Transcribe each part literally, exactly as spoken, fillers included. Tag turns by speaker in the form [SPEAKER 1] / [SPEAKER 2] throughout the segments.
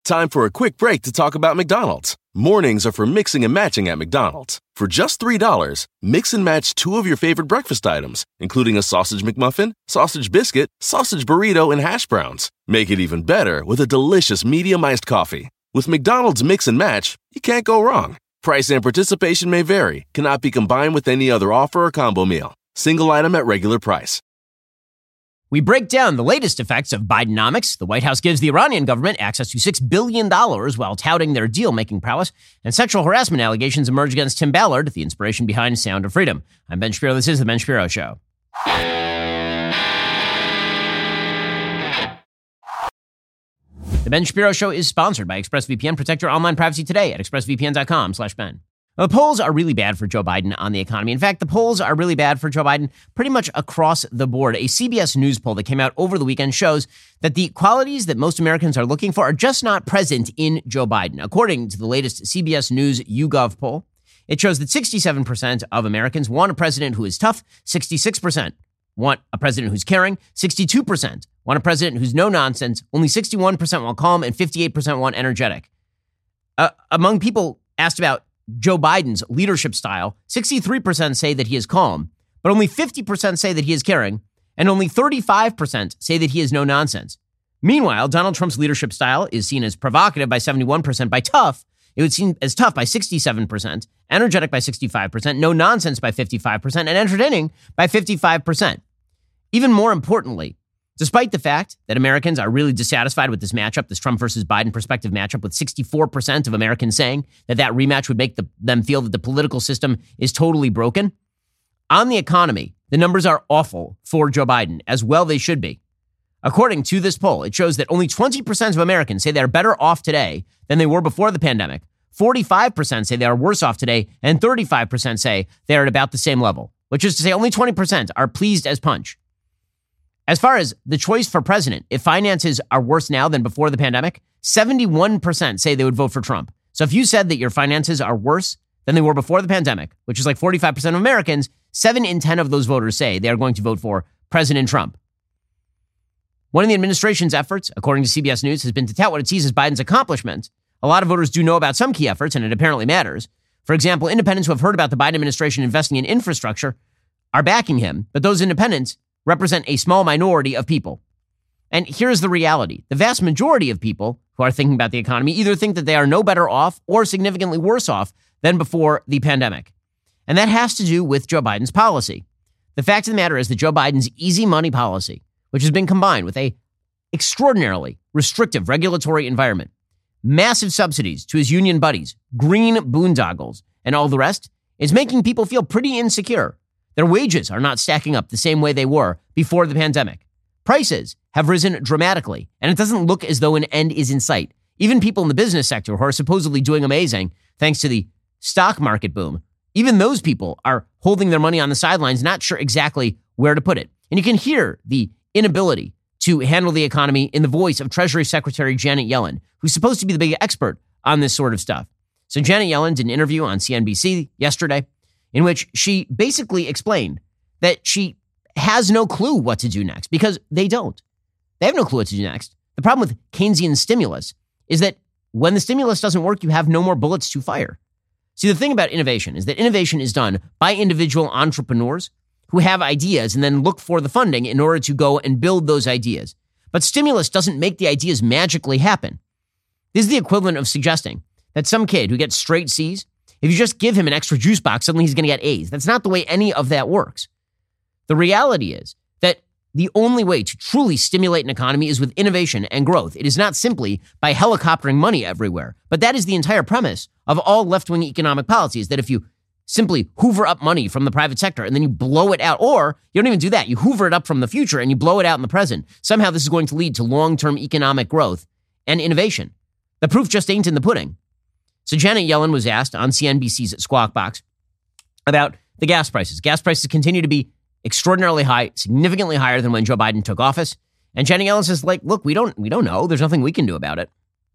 [SPEAKER 1] Time for a quick break to talk about McDonald's. Mornings are for mixing and matching at McDonald's. For just three dollars, mix and match two of your favorite breakfast items, including a sausage McMuffin, sausage biscuit, sausage burrito, and hash browns. Make it even better with a delicious medium iced coffee. With McDonald's Mix and Match, you can't go wrong. Price and participation may vary, cannot be combined with any other offer or combo meal. Single item at regular price.
[SPEAKER 2] We break down the latest effects of Bidenomics. The White House gives the Iranian government access to six billion dollars while touting their deal-making prowess. And sexual harassment allegations emerge against Tim Ballard, the inspiration behind Sound of Freedom. I'm Ben Shapiro. This is The Ben Shapiro Show. The Ben Shapiro Show is sponsored by ExpressVPN. Protect your online privacy today at expressvpn.com slash Ben. The polls are really bad for Joe Biden on the economy. In fact, the polls are really bad for Joe Biden pretty much across the board. A C B S News poll that came out over the weekend shows that the qualities that most Americans are looking for are just not present in Joe Biden. According to the latest C B S News YouGov poll, it shows that sixty-seven percent of Americans want a president who is tough, sixty-six percent want a president who's caring, sixty-two percent want a president who's no nonsense, only sixty-one percent want calm, and fifty-eight percent want energetic. Uh, among people asked about Joe Biden's leadership style, sixty-three percent say that he is calm, but only fifty percent say that he is caring, and only thirty-five percent say that he is no nonsense. Meanwhile, Donald Trump's leadership style is seen as provocative by seventy-one percent, by tough, it would seem as tough by sixty-seven percent, energetic by sixty-five percent, no nonsense by fifty-five percent, and entertaining by fifty-five percent. Even more importantly, despite the fact that Americans are really dissatisfied with this matchup, this Trump versus Biden perspective matchup, with sixty-four percent of Americans saying that that rematch would make the, them feel that the political system is totally broken, on the economy, the numbers are awful for Joe Biden, as well they should be. According to this poll, it shows that only twenty percent of Americans say they're better off today than they were before the pandemic. forty-five percent say they are worse off today, and thirty-five percent say they're at about the same level, which is to say only twenty percent are pleased as punch. As far as the choice for president, if finances are worse now than before the pandemic, seventy-one percent say they would vote for Trump. So if you said that your finances are worse than they were before the pandemic, which is like forty-five percent of Americans, seven in ten of those voters say they are going to vote for President Trump. One of the administration's efforts, according to C B S News, has been to tout what it sees as Biden's accomplishments. A lot of voters do know about some key efforts, and it apparently matters. For example, independents who have heard about the Biden administration investing in infrastructure are backing him, but those independents represent a small minority of people. And here's the reality. The vast majority of people who are thinking about the economy either think that they are no better off or significantly worse off than before the pandemic. And that has to do with Joe Biden's policy. The fact of the matter is that Joe Biden's easy money policy, which has been combined with a extraordinarily restrictive regulatory environment, massive subsidies to his union buddies, green boondoggles, and all the rest, is making people feel pretty insecure. Their wages are not stacking up the same way they were before the pandemic. Prices have risen dramatically, and it doesn't look as though an end is in sight. Even people in the business sector who are supposedly doing amazing thanks to the stock market boom, even those people are holding their money on the sidelines, not sure exactly where to put it. And you can hear the inability to handle the economy in the voice of Treasury Secretary Janet Yellen, who's supposed to be the big expert on this sort of stuff. So Janet Yellen did an interview on C N B C yesterday, in which she basically explained that she has no clue what to do next, because they don't. They have no clue what to do next. The problem with Keynesian stimulus is that when the stimulus doesn't work, you have no more bullets to fire. See, the thing about innovation is that innovation is done by individual entrepreneurs who have ideas and then look for the funding in order to go and build those ideas. But stimulus doesn't make the ideas magically happen. This is the equivalent of suggesting that some kid who gets straight C's, if you just give him an extra juice box, suddenly he's going to get A's. That's not the way any of that works. The reality is that the only way to truly stimulate an economy is with innovation and growth. It is not simply by helicoptering money everywhere. But that is the entire premise of all left-wing economic policies, that if you simply hoover up money from the private sector and then you blow it out, or you don't even do that, you hoover it up from the future and you blow it out in the present, somehow this is going to lead to long-term economic growth and innovation. The proof just ain't in the pudding. So Janet Yellen was asked on C N B C's Squawk Box about the gas prices. Gas prices continue to be extraordinarily high, significantly higher than when Joe Biden took office. And Janet Yellen says, like, look, we don't we don't know. There's nothing we can do about it.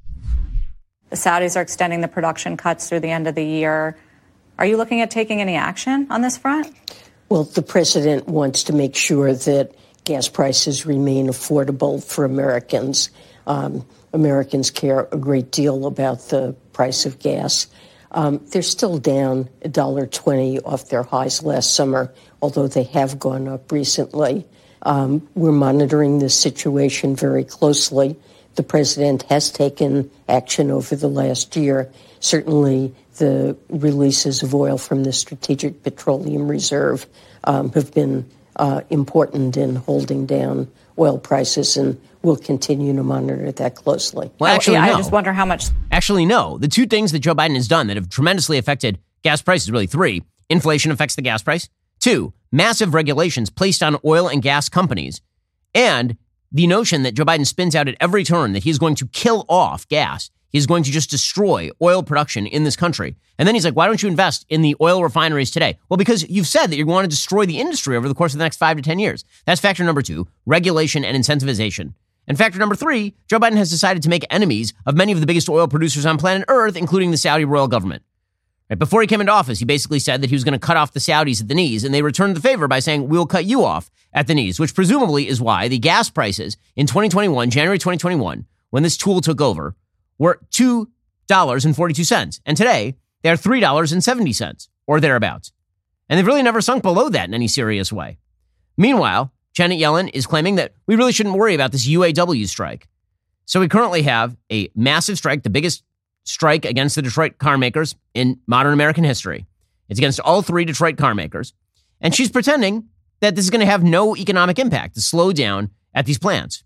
[SPEAKER 3] The Saudis are extending the production cuts through the end of the year. Are you looking at taking any action on this front?
[SPEAKER 4] Well, the president wants to make sure that gas prices remain affordable for Americans. Um, Americans care a great deal about the price of gas. Um, they're still down one dollar twenty off their highs last summer, although they have gone up recently. Um, we're monitoring this situation very closely. The president has taken action over the last year. Certainly, the releases of oil from the Strategic Petroleum Reserve um, have been uh, important in holding down oil prices, and we'll continue to monitor that closely.
[SPEAKER 2] Well, actually,
[SPEAKER 3] oh, yeah,
[SPEAKER 2] no.
[SPEAKER 3] I just wonder how much.
[SPEAKER 2] Actually, no. The two things that Joe Biden has done that have tremendously affected gas prices, really three. Inflation affects the gas price. Two, massive regulations placed on oil and gas companies. And the notion that Joe Biden spins out at every turn that he's going to kill off gas. He's going to just destroy oil production in this country. And then he's like, why don't you invest in the oil refineries today? Well, because you've said that you want to destroy the industry over the course of the next five to ten years. That's factor number two, regulation and incentivization. And factor number three, Joe Biden has decided to make enemies of many of the biggest oil producers on planet Earth, including the Saudi royal government. Right before he came into office, he basically said that he was going to cut off the Saudis at the knees, and they returned the favor by saying, we'll cut you off at the knees, which presumably is why the gas prices in twenty twenty-one, January twenty twenty-one, when this tool took over, were two dollars and forty-two cents. And today, they're three dollars and seventy cents, or thereabouts. And they've really never sunk below that in any serious way. Meanwhile, Janet Yellen is claiming that we really shouldn't worry about this U A W strike. So we currently have a massive strike, the biggest strike against the Detroit car makers in modern American history. It's against all three Detroit car makers. And she's pretending that this is going to have no economic impact, to slow down at these plants.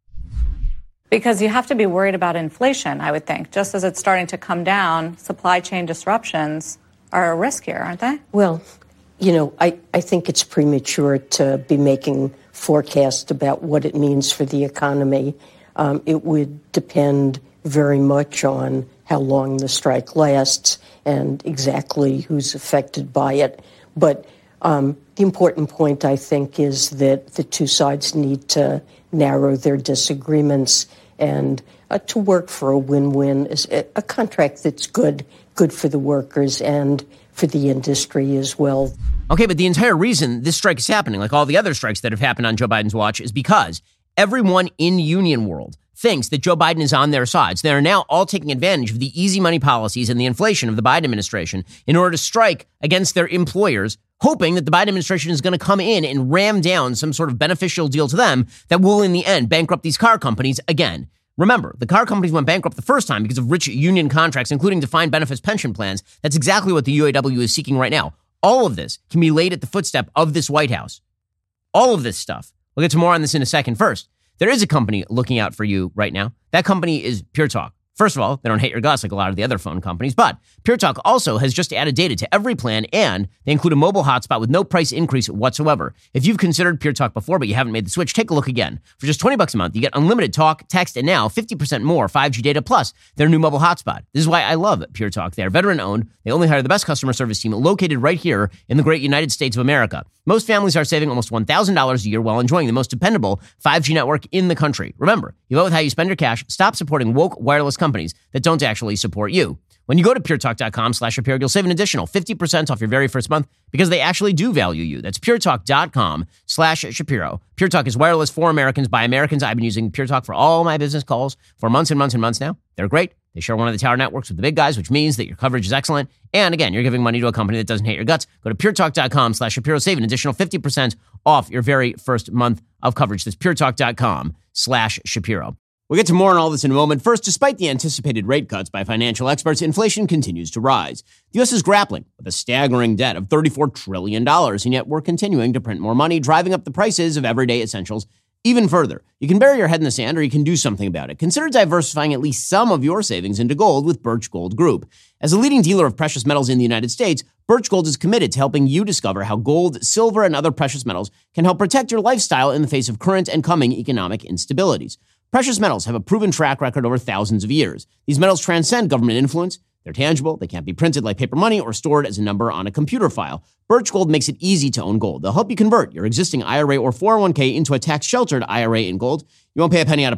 [SPEAKER 3] Because you have to be worried about inflation, I would think. Just as it's starting to come down, supply chain disruptions are a risk here, aren't they?
[SPEAKER 4] Well, you know, I, I think it's premature to be making forecasts about what it means for the economy. Um, it would depend very much on how long the strike lasts and exactly who's affected by it. But um, the important point, I think, is that the two sides need to narrow their disagreements and uh, to work for a win-win, a contract that's good, good for the workers and for the industry as well.
[SPEAKER 2] Okay, but the entire reason this strike is happening, like all the other strikes that have happened on Joe Biden's watch, is because everyone in union world thinks that Joe Biden is on their sides. They are now all taking advantage of the easy money policies and the inflation of the Biden administration in order to strike against their employers, hoping that the Biden administration is going to come in and ram down some sort of beneficial deal to them that will, in the end, bankrupt these car companies again. Remember, the car companies went bankrupt the first time because of rich union contracts, including defined benefits pension plans. That's exactly what the U A W is seeking right now. All of this can be laid at the footstep of this White House. All of this stuff. We'll get to more on this in a second. First, there is a company looking out for you right now. That company is Pure Talk. First of all, they don't hate your guts like a lot of the other phone companies, but Pure Talk also has just added data to every plan, and they include a mobile hotspot with no price increase whatsoever. If you've considered Pure Talk before, but you haven't made the switch, take a look again. For just twenty bucks a month, you get unlimited talk, text, and now fifty percent more five G data plus their new mobile hotspot. This is why I love Pure Talk. They're veteran-owned. They only hire the best customer service team located right here in the great United States of America. Most families are saving almost one thousand dollars a year while enjoying the most dependable five G network in the country. Remember, you vote with how you spend your cash. Stop supporting woke wireless companies that don't actually support you. When you go to puretalk.com slash Shapiro, you'll save an additional fifty percent off your very first month because they actually do value you. That's puretalk.com slash Shapiro. Pure Talk is wireless for Americans by Americans. I've been using Pure Talk for all my business calls for months and months and months now. They're great. They share one of the tower networks with the big guys, which means that your coverage is excellent. And again, you're giving money to a company that doesn't hate your guts. Go to puretalk.com slash Shapiro. Save an additional fifty percent off your very first month of coverage. That's puretalk.com slash Shapiro. We'll get to more on all this in a moment. First, despite the anticipated rate cuts by financial experts, inflation continues to rise. The U S is grappling with a staggering debt of thirty-four trillion dollars, and yet we're continuing to print more money, driving up the prices of everyday essentials even further. You can bury your head in the sand, or you can do something about it. Consider diversifying at least some of your savings into gold with Birch Gold Group. As a leading dealer of precious metals in the United States, Birch Gold is committed to helping you discover how gold, silver, and other precious metals can help protect your lifestyle in the face of current and coming economic instabilities. Precious metals have a proven track record over thousands of years. These metals transcend government influence. They're tangible. They can't be printed like paper money or stored as a number on a computer file. Birch Gold makes it easy to own gold. They'll help you convert your existing I R A or four oh one k into a tax-sheltered I R A in gold. You won't pay a penny out of pocket.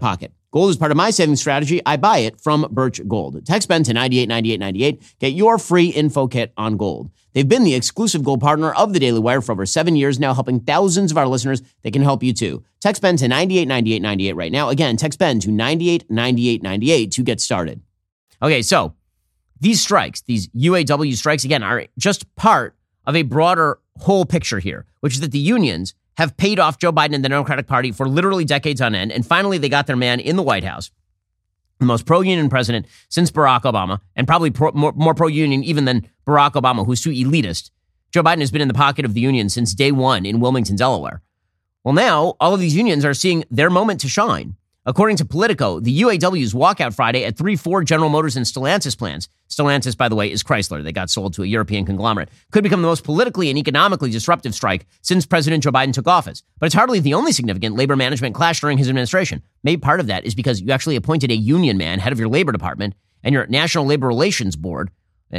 [SPEAKER 2] Gold is part of my savings strategy. I buy it from Birch Gold. Text Ben to nine eight nine eight nine eight. Get your free info kit on gold. They've been the exclusive gold partner of the Daily Wire for over seven years now, helping thousands of our listeners. They can help you too. Text Ben to nine eight nine eight nine eight right now. Again, text Ben to nine eight nine eight nine eight to get started. Okay, so these strikes, these U A W strikes, again, are just part of a broader whole picture here, which is that the unions have paid off Joe Biden and the Democratic Party for literally decades on end. And finally, they got their man in the White House, the most pro-union president since Barack Obama, and probably pro, more, more pro-union even than Barack Obama, who's too elitist. Joe Biden has been in the pocket of the union since day one in Wilmington, Delaware. Well, now all of these unions are seeing their moment to shine. According to Politico, the U A W's walkout Friday at three Ford, General Motors, and Stellantis plants. Stellantis, by the way, is Chrysler. They got sold to a European conglomerate. Could become the most politically and economically disruptive strike since President Joe Biden took office. But it's hardly the only significant labor management clash during his administration. Maybe part of that is because you actually appointed a union man head of your labor department and your National Labor Relations Board,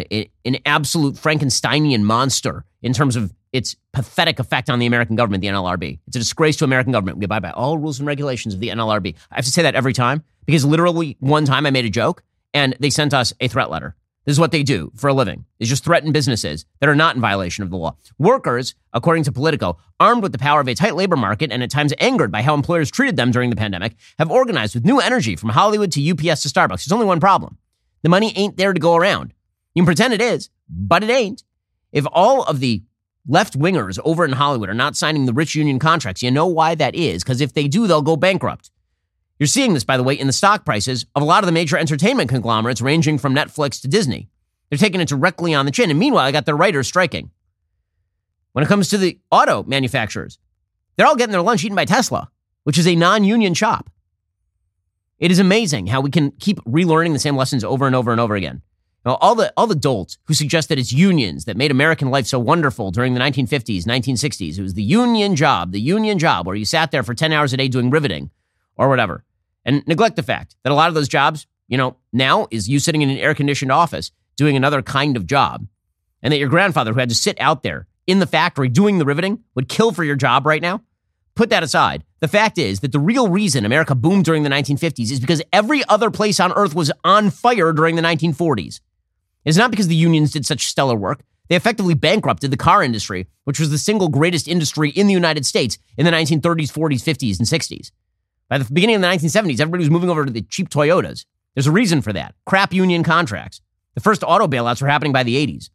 [SPEAKER 2] an absolute Frankensteinian monster in terms of its pathetic effect on the American government, the N L R B. It's a disgrace to American government. We abide by all rules and regulations of the N L R B. I have to say that every time because literally one time I made a joke and they sent us a threat letter. This is what they do for a living, is just threaten businesses that are not in violation of the law. Workers, according to Politico, armed with the power of a tight labor market and at times angered by how employers treated them during the pandemic, have organized with new energy from Hollywood to U P S to Starbucks. There's only one problem. The money ain't there to go around. You can pretend it is, but it ain't. If all of the left-wingers over in Hollywood are not signing the rich union contracts, you know why that is, because if they do, they'll go bankrupt. You're seeing this, by the way, in the stock prices of a lot of the major entertainment conglomerates ranging from Netflix to Disney. They're taking it directly on the chin. And meanwhile, I got their writers striking. When it comes to the auto manufacturers, they're all getting their lunch eaten by Tesla, which is a non-union shop. It is amazing how we can keep relearning the same lessons over and over and over again. Now, all the all the dolts who suggest that it's unions that made American life so wonderful during the nineteen fifties, nineteen sixties. It was the union job, the union job where you sat there for ten hours a day doing riveting or whatever. And neglect the fact that a lot of those jobs, you know, now is you sitting in an air-conditioned office doing another kind of job. And that your grandfather who had to sit out there in the factory doing the riveting would kill for your job right now. Put that aside. The fact is that the real reason America boomed during the nineteen fifties is because every other place on earth was on fire during the nineteen forties. It's not because the unions did such stellar work. They effectively bankrupted the car industry, which was the single greatest industry in the United States in the nineteen thirties, forties, fifties, and sixties. By the beginning of the nineteen seventies, everybody was moving over to the cheap Toyotas. There's a reason for that. Crap union contracts. The first auto bailouts were happening by the eighties.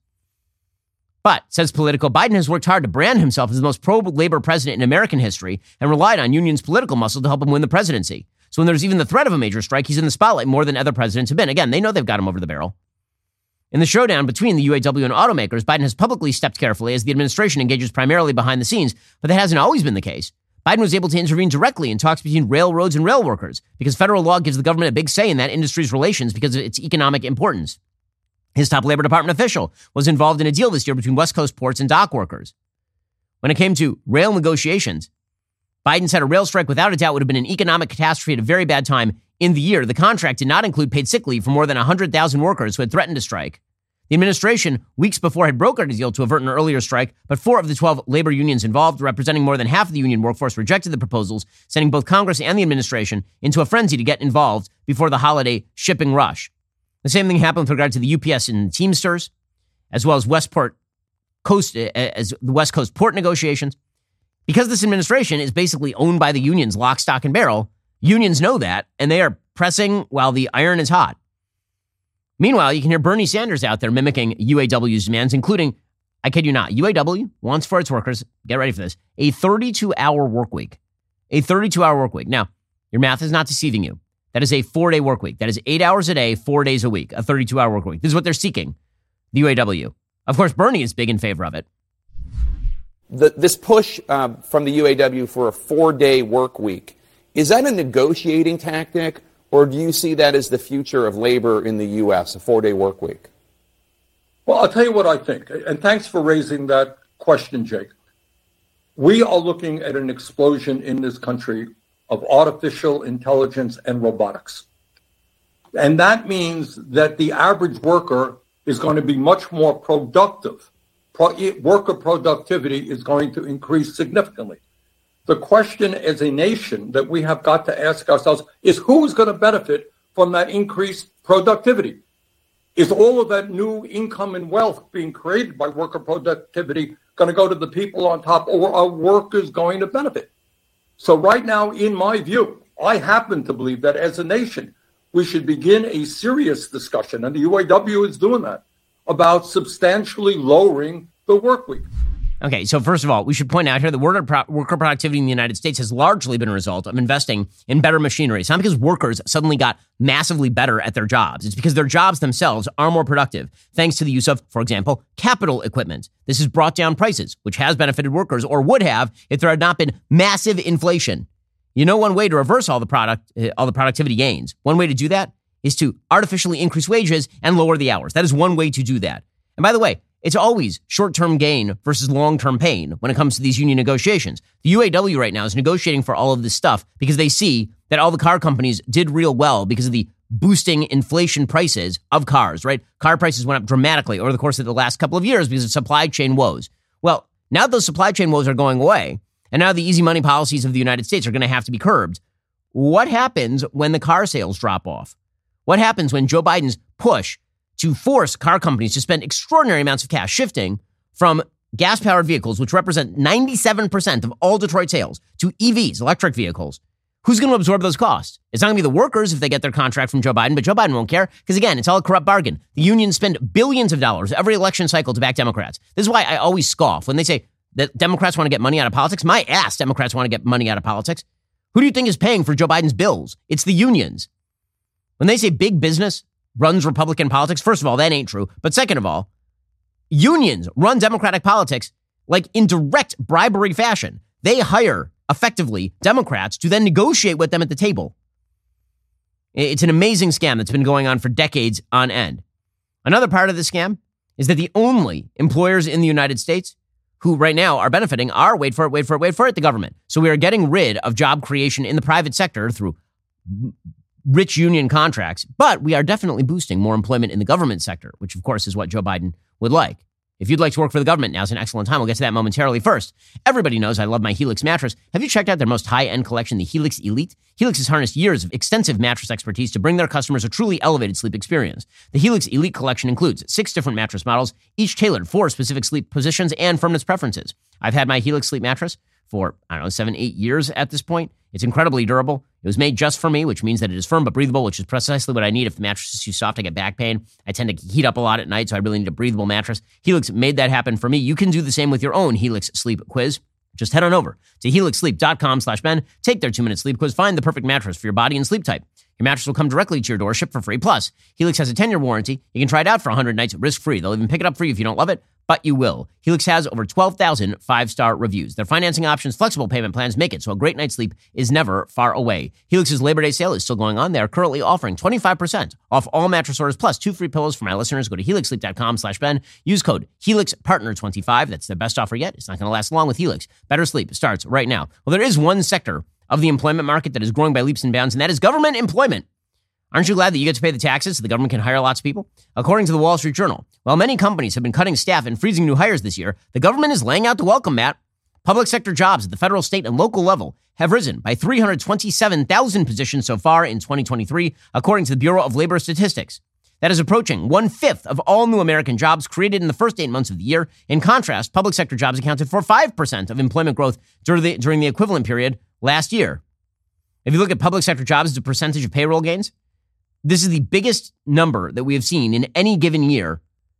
[SPEAKER 2] But, says Politico, Biden has worked hard to brand himself as the most pro-labor president in American history and relied on unions' political muscle to help him win the presidency. So when there's even the threat of a major strike, he's in the spotlight more than other presidents have been. Again, they know they've got him over the barrel. In the showdown between the U A W and automakers, Biden has publicly stepped carefully as the administration engages primarily behind the scenes, but that hasn't always been the case. Biden was able to intervene directly in talks between railroads and rail workers because federal law gives the government a big say in that industry's relations because of its economic importance. His top Labor Department official was involved in a deal this year between West Coast ports and dock workers. When it came to rail negotiations, Biden said a rail strike without a doubt would have been an economic catastrophe at a very bad time in the year. The contract did not include paid sick leave for more than one hundred thousand workers who had threatened to strike. The administration, weeks before, had brokered a deal to avert an earlier strike, but four of the twelve labor unions involved, representing more than half of the union workforce, rejected the proposals, sending both Congress and the administration into a frenzy to get involved before the holiday shipping rush. The same thing happened with regard to the U P S and Teamsters, as well as Westport Coast, as the West Coast port negotiations. Because this administration is basically owned by the unions, lock, stock, and barrel, unions know that, and they are pressing while the iron is hot. Meanwhile, you can hear Bernie Sanders out there mimicking U A W's demands, including, I kid you not, U A W wants for its workers, get ready for this, a thirty-two hour work week. A thirty-two hour work week. Now, your math is not deceiving you. That is a four-day work week. That is eight hours a day, four days a week, a thirty-two hour work week. This is what they're seeking, the U A W. Of course, Bernie is big in favor of it.
[SPEAKER 5] The, this push uh, from the U A W for a four-day work week, is that a negotiating tactic, or do you see that as the future of labor in the U S, a four-day work week?
[SPEAKER 6] Well, I'll tell you what I think, and thanks for raising that question, Jake. We are looking at an explosion in this country of artificial intelligence and robotics. And that means that the average worker is going to be much more productive. Pro- worker productivity is going to increase significantly. The question as a nation that we have got to ask ourselves is who's going to benefit from that increased productivity? Is all of that new income and wealth being created by worker productivity going to go to the people on top, or are workers going to benefit? So right now, in my view, I happen to believe that as a nation, we should begin a serious discussion, and the U A W is doing that, about substantially lowering the work week.
[SPEAKER 2] Okay, so first of all, we should point out here that worker, pro- worker productivity in the United States has largely been a result of investing in better machinery. It's not because workers suddenly got massively better at their jobs. It's because their jobs themselves are more productive, thanks to the use of, for example, capital equipment. This has brought down prices, which has benefited workers, or would have if there had not been massive inflation. You know, one way to reverse all the product, uh, all the productivity gains, one way to do that is to artificially increase wages and lower the hours. That is one way to do that. And by the way, it's always short-term gain versus long-term pain when it comes to these union negotiations. The U A W right now is negotiating for all of this stuff because they see that all the car companies did real well because of the boosting inflation prices of cars, right? Car prices went up dramatically over the course of the last couple of years because of supply chain woes. Well, now those supply chain woes are going away, and now the easy money policies of the United States are going to have to be curbed. What happens when the car sales drop off? What happens when Joe Biden's push to force car companies to spend extraordinary amounts of cash shifting from gas-powered vehicles, which represent ninety-seven percent of all Detroit sales, to E Vs, electric vehicles? Who's going to absorb those costs? It's not going to be the workers if they get their contract from Joe Biden, but Joe Biden won't care because, again, it's all a corrupt bargain. The unions spend billions of dollars every election cycle to back Democrats. This is why I always scoff when they say that Democrats want to get money out of politics. My ass, Democrats want to get money out of politics. Who do you think is paying for Joe Biden's bills? It's the unions. When they say big business runs Republican politics, first of all, that ain't true. But second of all, unions run Democratic politics like in direct bribery fashion. They hire, effectively, Democrats to then negotiate with them at the table. It's an amazing scam that's been going on for decades on end. Another part of the scam is that the only employers in the United States who right now are benefiting are, wait for it, wait for it, wait for it, the government. So we are getting rid of job creation in the private sector through rich union contracts, but we are definitely boosting more employment in the government sector, which of course is what Joe Biden would like. If you'd like to work for the government, now's an excellent time. We'll get to that momentarily. First, everybody knows I love my Helix mattress. Have you checked out their most high-end collection, the Helix Elite? Helix has harnessed years of extensive mattress expertise to bring their customers a truly elevated sleep experience. The Helix Elite collection includes six different mattress models, each tailored for specific sleep positions and firmness preferences. I've had my Helix sleep mattress for, I don't know, seven, eight years at this point. It's incredibly durable. It was made just for me, which means that it is firm but breathable, which is precisely what I need. If the mattress is too soft, I get back pain. I tend to heat up a lot at night, so I really need a breathable mattress. Helix made that happen for me. You can do the same with your own Helix sleep quiz. Just head on over to helixsleep.com slash Ben. Take their two-minute sleep quiz. Find the perfect mattress for your body and sleep type. Your mattress will come directly to your door, shipped for free. Plus, Helix has a ten-year warranty. You can try it out for one hundred nights risk-free. They'll even pick it up for you if you don't love it, but you will. Helix has over twelve thousand five-star reviews. Their financing options, flexible payment plans make it so a great night's sleep is never far away. Helix's Labor Day sale is still going on. They are currently offering twenty-five percent off all mattress orders plus two free pillows for my listeners. Go to helixsleep.com slash Ben. Use code Helix Partner twenty-five. That's their best offer yet. It's not going to last long with Helix. Better sleep starts right now. Well, there is one sector of the employment market that is growing by leaps and bounds, and that is government employment. Aren't you glad that you get to pay the taxes so the government can hire lots of people? According to the Wall Street Journal, while many companies have been cutting staff and freezing new hires this year, the government is laying out the welcome mat. Public sector jobs at the federal, state, and local level have risen by three hundred twenty-seven thousand positions so far in twenty twenty-three, according to the Bureau of Labor Statistics. That is approaching one-fifth of all new American jobs created in the first eight months of the year. In contrast, public sector jobs accounted for five percent of employment growth during the, during the equivalent period last year. If you look at public sector jobs as a percentage of payroll gains, this is the biggest number that we have seen in any given year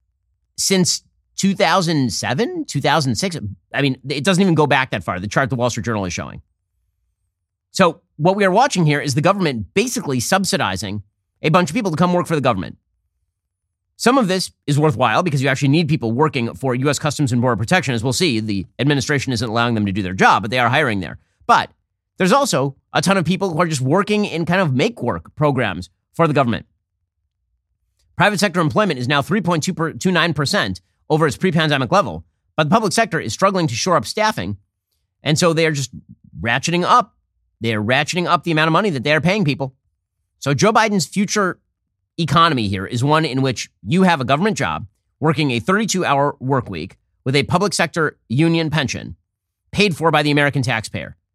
[SPEAKER 2] since two thousand seven, two thousand six. I mean, it doesn't even go back that far, the chart the Wall Street Journal is showing. So what we are watching here is the government basically subsidizing a bunch of people to come work for the government. Some of this is worthwhile because you actually need people working for U S Customs and Border Protection. As we'll see, the administration isn't allowing them to do their job, but they are hiring there. But there's also a ton of people who are just working in kind of make-work programs for the government. Private sector employment is now three point two nine percent over its pre-pandemic level, but the public sector is struggling to shore up staffing, and so they are just ratcheting up. They are ratcheting up the amount of money that they are paying people. So Joe Biden's future economy here is one in which you have a government job, working a thirty-two hour work week with a public sector union pension paid for by the American taxpayer.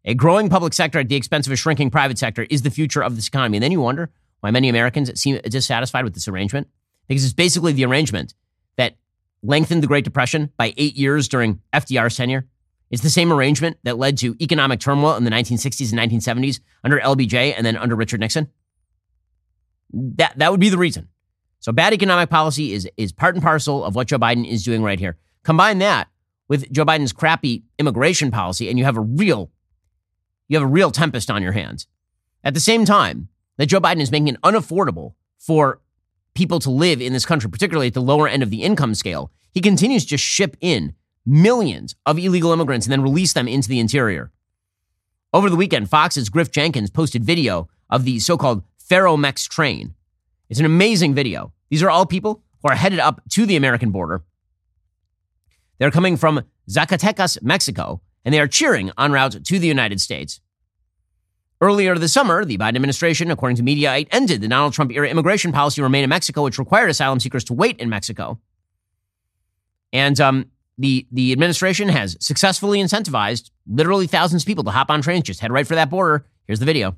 [SPEAKER 2] A growing public sector at the expense of a shrinking private sector is the future of this economy. And then you wonder why many Americans seem dissatisfied with this arrangement. Because it's basically the arrangement that lengthened the Great Depression by eight years during F D R's tenure. It's the same arrangement that led to economic turmoil in the nineteen sixties and nineteen seventies under L B J and then under Richard Nixon. That that would be the reason. So bad economic policy is, is part and parcel of what Joe Biden is doing right here. Combine that with Joe Biden's crappy immigration policy, and you have a real, you have a real tempest on your hands. At the same time that Joe Biden is making it unaffordable for people to live in this country, particularly at the lower end of the income scale, he continues to ship in millions of illegal immigrants and then release them into the interior. Over the weekend, Fox's Griff Jenkins posted video of the so-called Ferromex train. It's an amazing video. These are all people who are headed up to the American border. They're coming from Zacatecas, Mexico, and they are cheering en route to the United States. Earlier this summer, the Biden administration, according to Mediaite, ended the Donald Trump-era immigration policy Remain in Mexico, which required asylum seekers to wait in Mexico. And um, the, the administration has successfully incentivized literally thousands of people to hop on trains, just head right for that border. Here's the video.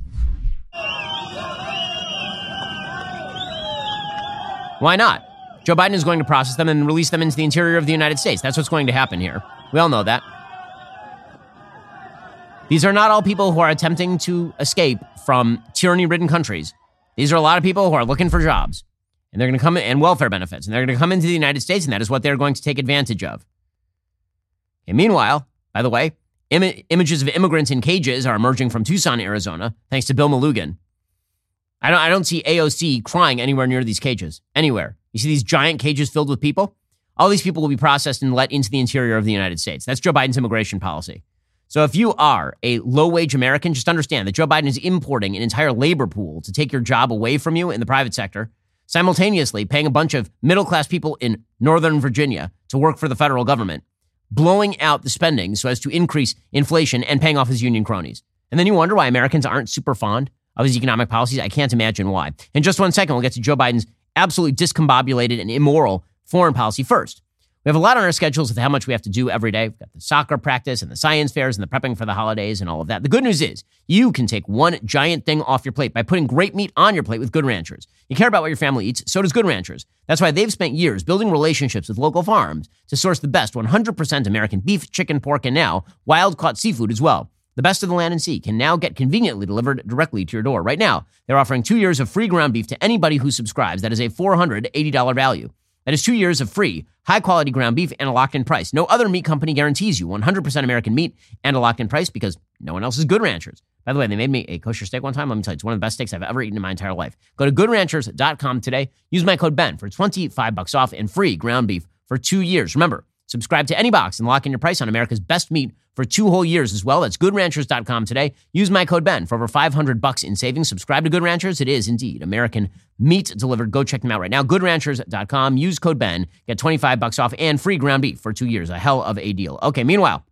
[SPEAKER 2] Why not? Joe Biden is going to process them and release them into the interior of the United States. That's what's going to happen here. We all know that. These are not all people who are attempting to escape from tyranny-ridden countries. These are a lot of people who are looking for jobs, and they're going to come in, and welfare benefits, and they're going to come into the United States, and that is what they're going to take advantage of. And meanwhile, by the way, Im- images of immigrants in cages are emerging from Tucson, Arizona, thanks to Bill Malugin. I don't, I don't see A O C crying anywhere near these cages, anywhere. You see these giant cages filled with people? All these people will be processed and let into the interior of the United States. That's Joe Biden's immigration policy. So if you are a low-wage American, just understand that Joe Biden is importing an entire labor pool to take your job away from you in the private sector, simultaneously paying a bunch of middle-class people in Northern Virginia to work for the federal government, blowing out the spending so as to increase inflation and paying off his union cronies. And then you wonder why Americans aren't super fond of his economic policies. I can't imagine why. In just one second, we'll get to Joe Biden's absolutely discombobulated and immoral foreign policy first. We have a lot on our schedules with how much we have to do every day. We've got the soccer practice and the science fairs and the prepping for the holidays and all of that. The good news is you can take one giant thing off your plate by putting great meat on your plate with Good Ranchers. You care about what your family eats, so does Good Ranchers. That's why they've spent years building relationships with local farms to source the best one hundred percent American beef, chicken, pork, and now wild-caught seafood as well. The best of the land and sea can now get conveniently delivered directly to your door. Right now, they're offering two years of free ground beef to anybody who subscribes. That is a four hundred eighty dollars value. That is two years of free, high-quality ground beef and a locked-in price. No other meat company guarantees you one hundred percent American meat and a locked-in price because no one else is Good Ranchers. By the way, they made me a kosher steak one time. Let me tell you, it's one of the best steaks I've ever eaten in my entire life. Go to good ranchers dot com today. Use my code Ben for twenty-five bucks off and free ground beef for two years. Remember, subscribe to any box and lock in your price on America's best meat for two whole years as well. That's good ranchers dot com today. Use my code Ben for over five hundred bucks in savings. Subscribe to Good Ranchers. It is indeed American meat delivered. Go check them out right now. good ranchers dot com. Use code Ben. Get twenty-five bucks off and free ground beef for two years. A hell of a deal. Okay, meanwhile,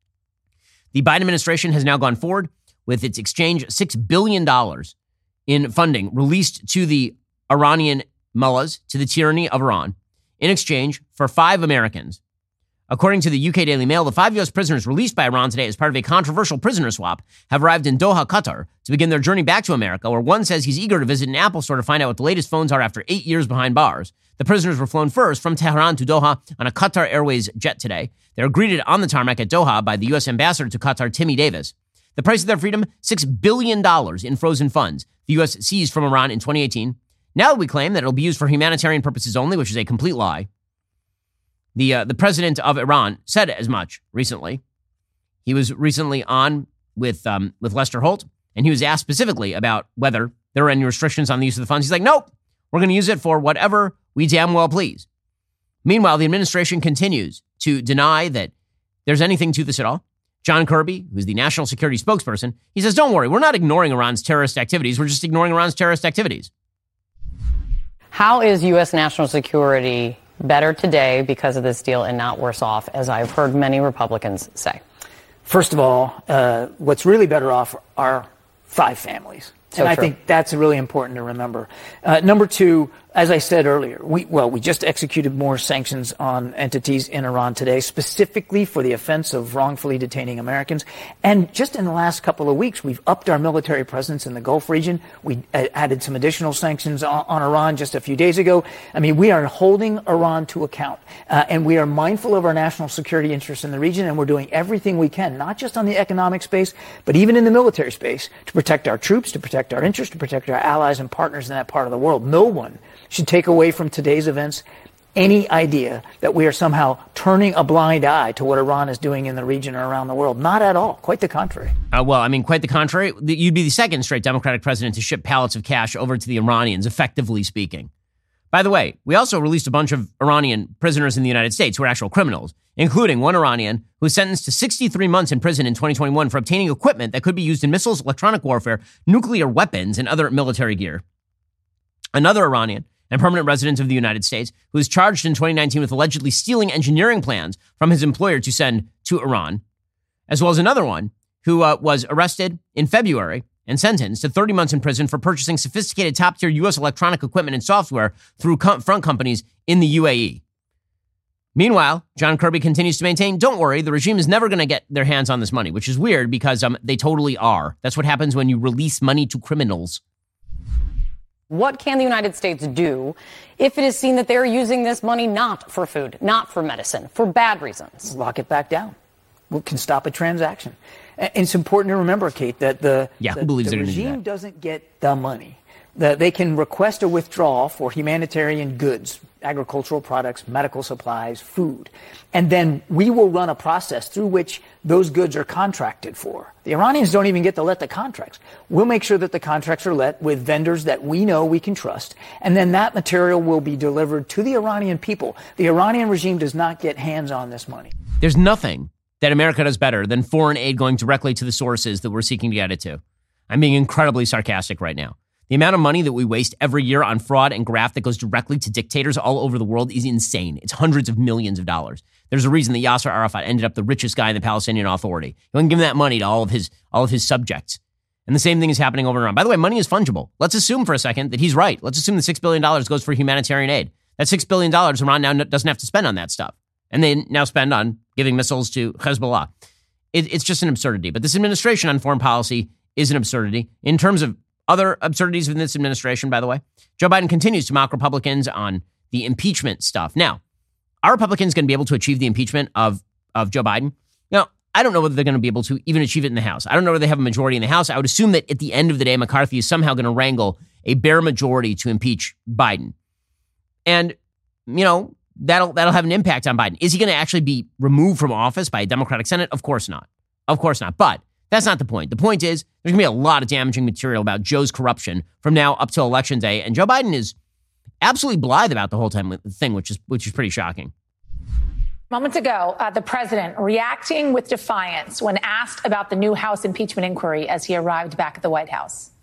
[SPEAKER 2] the Biden administration has now gone forward with its exchange six billion dollars in funding released to the Iranian mullahs, to the tyranny of Iran, in exchange for five Americans. According to the U K Daily Mail, the five U S prisoners released by Iran today as part of a controversial prisoner swap have arrived in Doha, Qatar, to begin their journey back to America, where one says he's eager to visit an Apple store to find out what the latest phones are after eight years behind bars. The prisoners were flown first from Tehran to Doha on a Qatar Airways jet today. They were greeted on the tarmac at Doha by the U S ambassador to Qatar, Timmy Davis. The price of their freedom, six billion dollars in frozen funds the U S seized from Iran in twenty eighteen. Now we claim that it'll be used for humanitarian purposes only, which is a complete lie. The uh, the president of Iran said as much recently. He was recently on with um, with Lester Holt, and he was asked specifically about whether there were any restrictions on the use of the funds. He's like, nope, we're going to use it for whatever we damn well please. Meanwhile, the administration continues to deny that there's anything to this at all. John Kirby, who's the national security spokesperson, he says, don't worry, we're not ignoring Iran's terrorist activities. We're just ignoring Iran's terrorist activities.
[SPEAKER 7] How is U S national security better today because of this deal and not worse off, as I've heard many Republicans say?
[SPEAKER 8] First of all, uh, what's really better off are five families.
[SPEAKER 7] So
[SPEAKER 8] and I
[SPEAKER 7] true.
[SPEAKER 8] think that's really important to remember. Uh, number two, As I said earlier, we, well, we just executed more sanctions on entities in Iran today, specifically for the offense of wrongfully detaining Americans. And just in the last couple of weeks, we've upped our military presence in the Gulf region. We added some additional sanctions on, on Iran just a few days ago. I mean, we are holding Iran to account, uh, and we are mindful of our national security interests in the region, and we're doing everything we can, not just on the economic space, but even in the military space, to protect our troops, to protect our interests, to protect our allies and partners in that part of the world. No one should take away from today's events any idea that we are somehow turning a blind eye to what Iran is doing in the region or around the world. Not at all. Quite the contrary.
[SPEAKER 2] Uh, well, I mean, quite the contrary. You'd be the second straight Democratic president to ship pallets of cash over to the Iranians, effectively speaking. By the way, we also released a bunch of Iranian prisoners in the United States who are actual criminals, including one Iranian who was sentenced to sixty-three months in prison in twenty twenty-one for obtaining equipment that could be used in missiles, electronic warfare, nuclear weapons, and other military gear. Another Iranian and permanent resident of the United States, who was charged in twenty nineteen with allegedly stealing engineering plans from his employer to send to Iran, as well as another one who uh, was arrested in February and sentenced to thirty months in prison for purchasing sophisticated top-tier U S electronic equipment and software through com- front companies in the U A E. Meanwhile, John Kirby continues to maintain, don't worry, the regime is never going to get their hands on this money, which is weird because um, they totally are. That's what happens when you release money to criminals.
[SPEAKER 7] What can the United States do if it is seen that they're using this money not for food, not for medicine, for bad reasons?
[SPEAKER 8] Lock it back down. We can stop a transaction. And it's important to remember, Kate, that the,
[SPEAKER 2] yeah,
[SPEAKER 8] the,
[SPEAKER 2] who believes
[SPEAKER 8] the
[SPEAKER 2] they're
[SPEAKER 8] regime
[SPEAKER 2] gonna do that?
[SPEAKER 8] doesn't get the money. The, they can request a withdrawal for humanitarian goods, agricultural products, medical supplies, food. And then we will run a process through which those goods are contracted for. The Iranians don't even get to let the contracts. We'll make sure that the contracts are let with vendors that we know we can trust. And then that material will be delivered to the Iranian people. The Iranian regime does not get hands on this money.
[SPEAKER 2] There's nothing that America does better than foreign aid going directly to the sources that we're seeking to get it to. I'm being incredibly sarcastic right now. The amount of money that we waste every year on fraud and graft that goes directly to dictators all over the world is insane. It's hundreds of millions of dollars. There's a reason that Yasser Arafat ended up the richest guy in the Palestinian Authority. He wouldn't give that money to all of his all of his subjects. And the same thing is happening over and around. By the way, money is fungible. Let's assume for a second that he's right. Let's assume the six billion dollars goes for humanitarian aid. That six billion dollars Iran now doesn't have to spend on that stuff. And they now spend on giving missiles to Hezbollah. It, it's just an absurdity. But this administration on foreign policy is an absurdity. In terms of other absurdities within this administration, by the way, Joe Biden continues to mock Republicans on the impeachment stuff. Now, are Republicans going to be able to achieve the impeachment of, of Joe Biden? Now, I don't know whether they're going to be able to even achieve it in the House. I don't know whether they have a majority in the House. I would assume that at the end of the day, McCarthy is somehow going to wrangle a bare majority to impeach Biden. And, you know, that'll that'll have an impact on Biden. Is he going to actually be removed from office by a Democratic Senate? Of course not. Of course not. But that's not the point. The point is there's going to be a lot of damaging material about Joe's corruption from now up till Election Day. And Joe Biden is absolutely blithe about the whole time thing, which is which is pretty shocking.
[SPEAKER 9] Moments ago, uh, the president reacting with defiance when asked about the new House impeachment inquiry as he arrived back at the White House.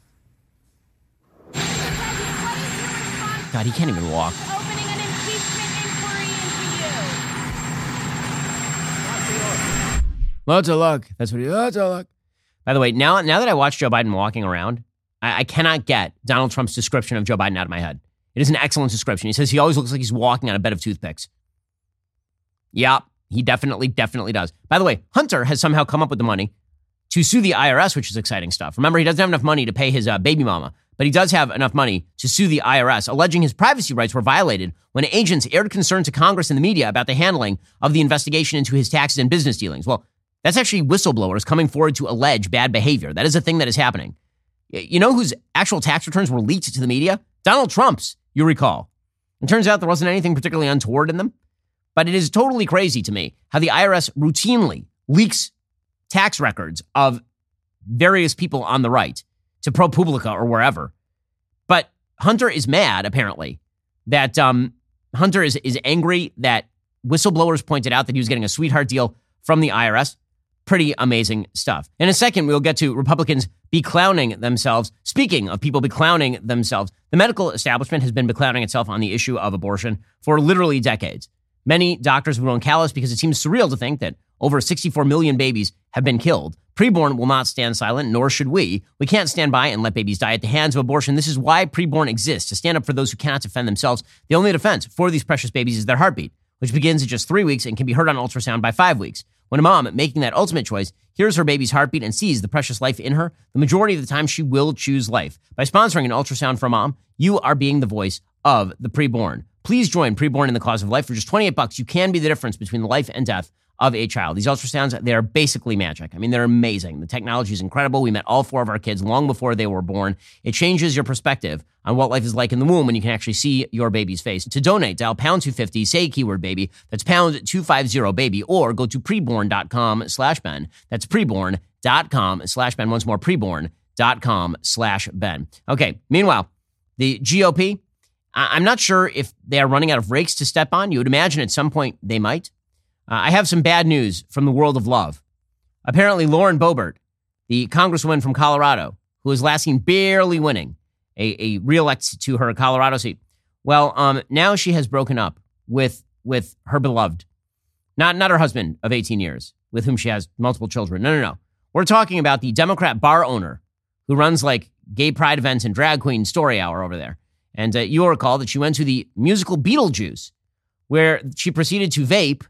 [SPEAKER 2] God, he can't even walk.
[SPEAKER 10] Opening an impeachment inquiry into you.
[SPEAKER 2] Lots of luck. That's what he, lots of luck. By the way, now, now that I watch Joe Biden walking around, I, I cannot get Donald Trump's description of Joe Biden out of my head. It is an excellent description. He says he always looks like he's walking on a bed of toothpicks. Yeah, he definitely, definitely does. By the way, Hunter has somehow come up with the money to sue the I R S, which is exciting stuff. Remember, he doesn't have enough money to pay his uh, baby mama, but he does have enough money to sue the I R S, alleging his privacy rights were violated when agents aired concern to Congress and the media about the handling of the investigation into his taxes and business dealings. Well, that's actually whistleblowers coming forward to allege bad behavior. That is a thing that is happening. You know whose actual tax returns were leaked to the media? Donald Trump's, you recall. It turns out there wasn't anything particularly untoward in them. But it is totally crazy to me how the I R S routinely leaks tax records of various people on the right to ProPublica or wherever. But Hunter is mad, apparently, that um, Hunter is, is angry that whistleblowers pointed out that he was getting a sweetheart deal from the I R S. Pretty amazing stuff. In a second, we'll get to Republicans beclowning themselves. Speaking of people beclowning themselves, the medical establishment has been beclowning itself on the issue of abortion for literally decades. Many doctors have grown callous because it seems surreal to think that over sixty-four million babies have been killed. Preborn will not stand silent, nor should we. We can't stand by and let babies die at the hands of abortion. This is why Preborn exists, to stand up for those who cannot defend themselves. The only defense for these precious babies is their heartbeat, which begins at just three weeks and can be heard on ultrasound by five weeks. When a mom, making that ultimate choice, hears her baby's heartbeat and sees the precious life in her, the majority of the time she will choose life. By sponsoring an ultrasound for a mom, you are being the voice of the preborn. Please join Preborn in the cause of life. For just twenty-eight bucks, you can be the difference between the life and death of a child. These ultrasounds, they're basically magic. I mean, they're amazing. The technology is incredible. We met all four of our kids long before they were born. It changes your perspective on what life is like in the womb when you can actually see your baby's face. To donate, dial pound two fifty, say keyword baby. That's pound two fifty baby, or go to preborn.com slash Ben. That's preborn.com slash Ben. Once more, preborn.com slash Ben. Okay, meanwhile, the G O P, I- I'm not sure if they are running out of rakes to step on. You would imagine at some point they might. Uh, I have some bad news from the world of love. Apparently, Lauren Boebert, the congresswoman from Colorado, who is last seen barely winning a, a re-elect to her Colorado seat, well, um, now she has broken up with with her beloved, not not her husband of eighteen years, with whom she has multiple children. No, no, no. We're talking about the Democrat bar owner who runs like gay pride events and drag queen story hour over there. And uh, you'll recall that she went to the musical Beetlejuice, where she proceeded to vape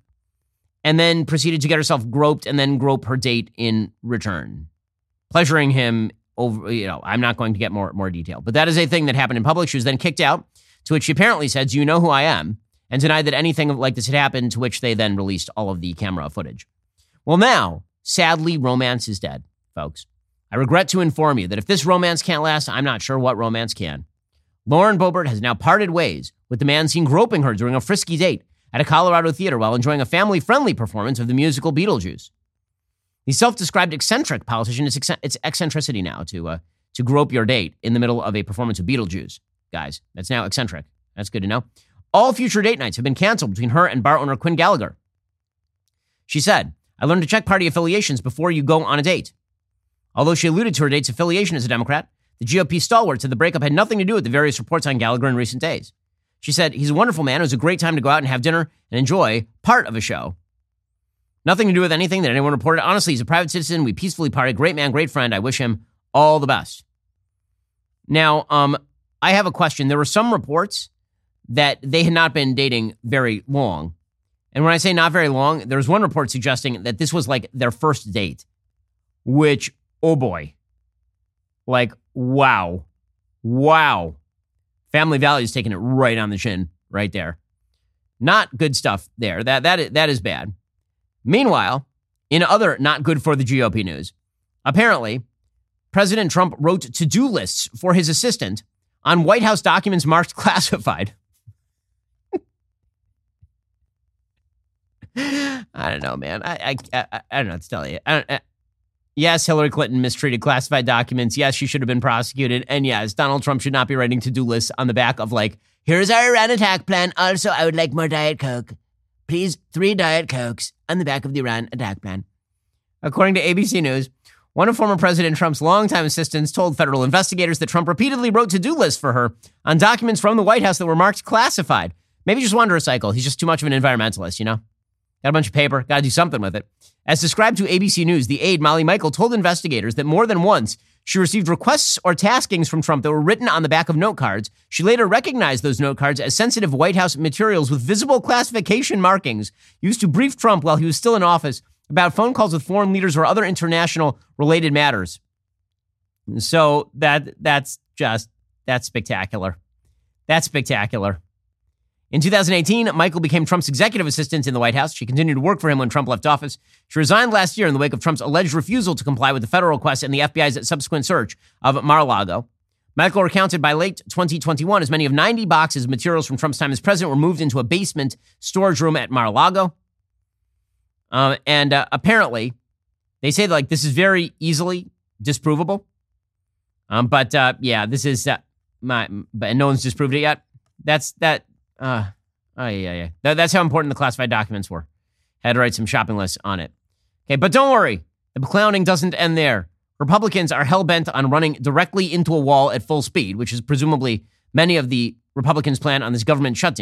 [SPEAKER 2] and then proceeded to get herself groped and then grope her date in return, pleasuring him over, you know, I'm not going to get more, more detail, but that is a thing that happened in public. She was then kicked out, to which she apparently said, "Do you know who I am?" and denied that anything like this had happened, to which they then released all of the camera footage. Well, now, sadly, romance is dead, folks. I regret to inform you that if this romance can't last, I'm not sure what romance can. Lauren Boebert has now parted ways with the man seen groping her during a frisky date at a Colorado theater while enjoying a family-friendly performance of the musical Beetlejuice. The self-described eccentric politician, it's, ecc- it's eccentricity now to uh, to grope your date in the middle of a performance of Beetlejuice. Guys, that's now eccentric. That's good to know. All future date nights have been canceled between her and bar owner Quinn Gallagher. She said, "I learned to check party affiliations before you go on a date." Although she alluded to her date's affiliation as a Democrat, the G O P stalwart said the breakup had nothing to do with the various reports on Gallagher in recent days. She said, "He's a wonderful man. It was a great time to go out and have dinner and enjoy part of a show. Nothing to do with anything that anyone reported. Honestly, he's a private citizen. We peacefully parted. Great man, great friend. I wish him all the best." Now, um, I have a question. There were some reports that they had not been dating very long. And when I say not very long, there was one report suggesting that this was like their first date, which, oh boy, like, wow, wow. Family values taking it right on the chin, right there. Not good stuff there. That that is, that is bad. Meanwhile, in other not good for the G O P news, apparently, President Trump wrote to-do lists for his assistant on White House documents marked classified. I don't know, man. I I I, I don't know what to tell you. I, I, Yes, Hillary Clinton mistreated classified documents. Yes, she should have been prosecuted. And yes, Donald Trump should not be writing to-do lists on the back of like, "Here's our Iran attack plan. Also, I would like more Diet Coke. Please, three Diet Cokes on the back of the Iran attack plan." According to A B C News, one of former President Trump's longtime assistants told federal investigators that Trump repeatedly wrote to-do lists for her on documents from the White House that were marked classified. Maybe just wanted to recycle. He's just too much of an environmentalist, you know? Got a bunch of paper. Got to do something with it. As described to A B C News, the aide, Molly Michael, told investigators that more than once she received requests or taskings from Trump that were written on the back of note cards. She later recognized those note cards as sensitive White House materials with visible classification markings used to brief Trump while he was still in office about phone calls with foreign leaders or other international related matters. So that that's just, that's spectacular. That's spectacular. In two thousand eighteen, Michael became Trump's executive assistant in the White House. She continued to work for him when Trump left office. She resigned last year in the wake of Trump's alleged refusal to comply with the federal request and the F B I's subsequent search of Mar-a-Lago. Michael recounted by late twenty twenty-one, as many of ninety boxes of materials from Trump's time as president were moved into a basement storage room at Mar-a-Lago. Uh, and uh, apparently, they say like this is very easily disprovable. Um, but uh, yeah, this is uh, my, but no one's disproved it yet. That's that. Uh, oh, yeah, yeah. That, that's how important the classified documents were. Had to write some shopping lists on it. Okay, but don't worry. The clowning doesn't end there. Republicans are hell-bent on running directly into a wall at full speed, which is presumably many of the Republicans' plan on this government shutdown.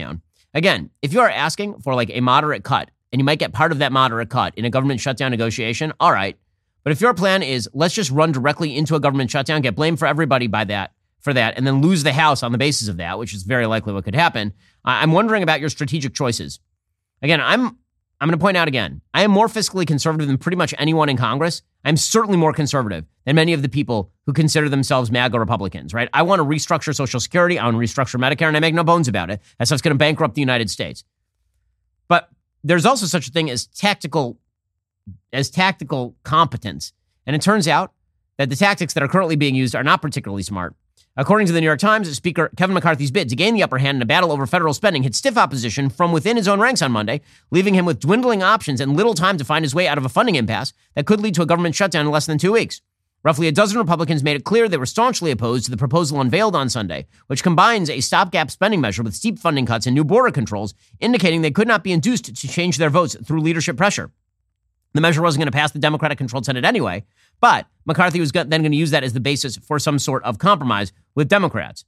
[SPEAKER 2] Again, if you are asking for like a moderate cut, and you might get part of that moderate cut in a government shutdown negotiation, all right. But if your plan is let's just run directly into a government shutdown, get blamed for everybody by that, for that, and then lose the House on the basis of that, which is very likely what could happen, I'm wondering about your strategic choices. Again, I'm I'm going to point out again, I am more fiscally conservative than pretty much anyone in Congress. I'm certainly more conservative than many of the people who consider themselves MAGA Republicans, right? I want to restructure Social Security. I want to restructure Medicare, and I make no bones about it. That stuff's going to bankrupt the United States. But there's also such a thing as tactical, as tactical competence. And it turns out that the tactics that are currently being used are not particularly smart. According to the New York Times, Speaker Kevin McCarthy's bid to gain the upper hand in a battle over federal spending hit stiff opposition from within his own ranks on Monday, leaving him with dwindling options and little time to find his way out of a funding impasse that could lead to a government shutdown in less than two weeks. Roughly a dozen Republicans made it clear they were staunchly opposed to the proposal unveiled on Sunday, which combines a stopgap spending measure with steep funding cuts and new border controls, indicating they could not be induced to change their votes through leadership pressure. The measure wasn't going to pass the Democratic-controlled Senate anyway, but McCarthy was then going to use that as the basis for some sort of compromise with Democrats.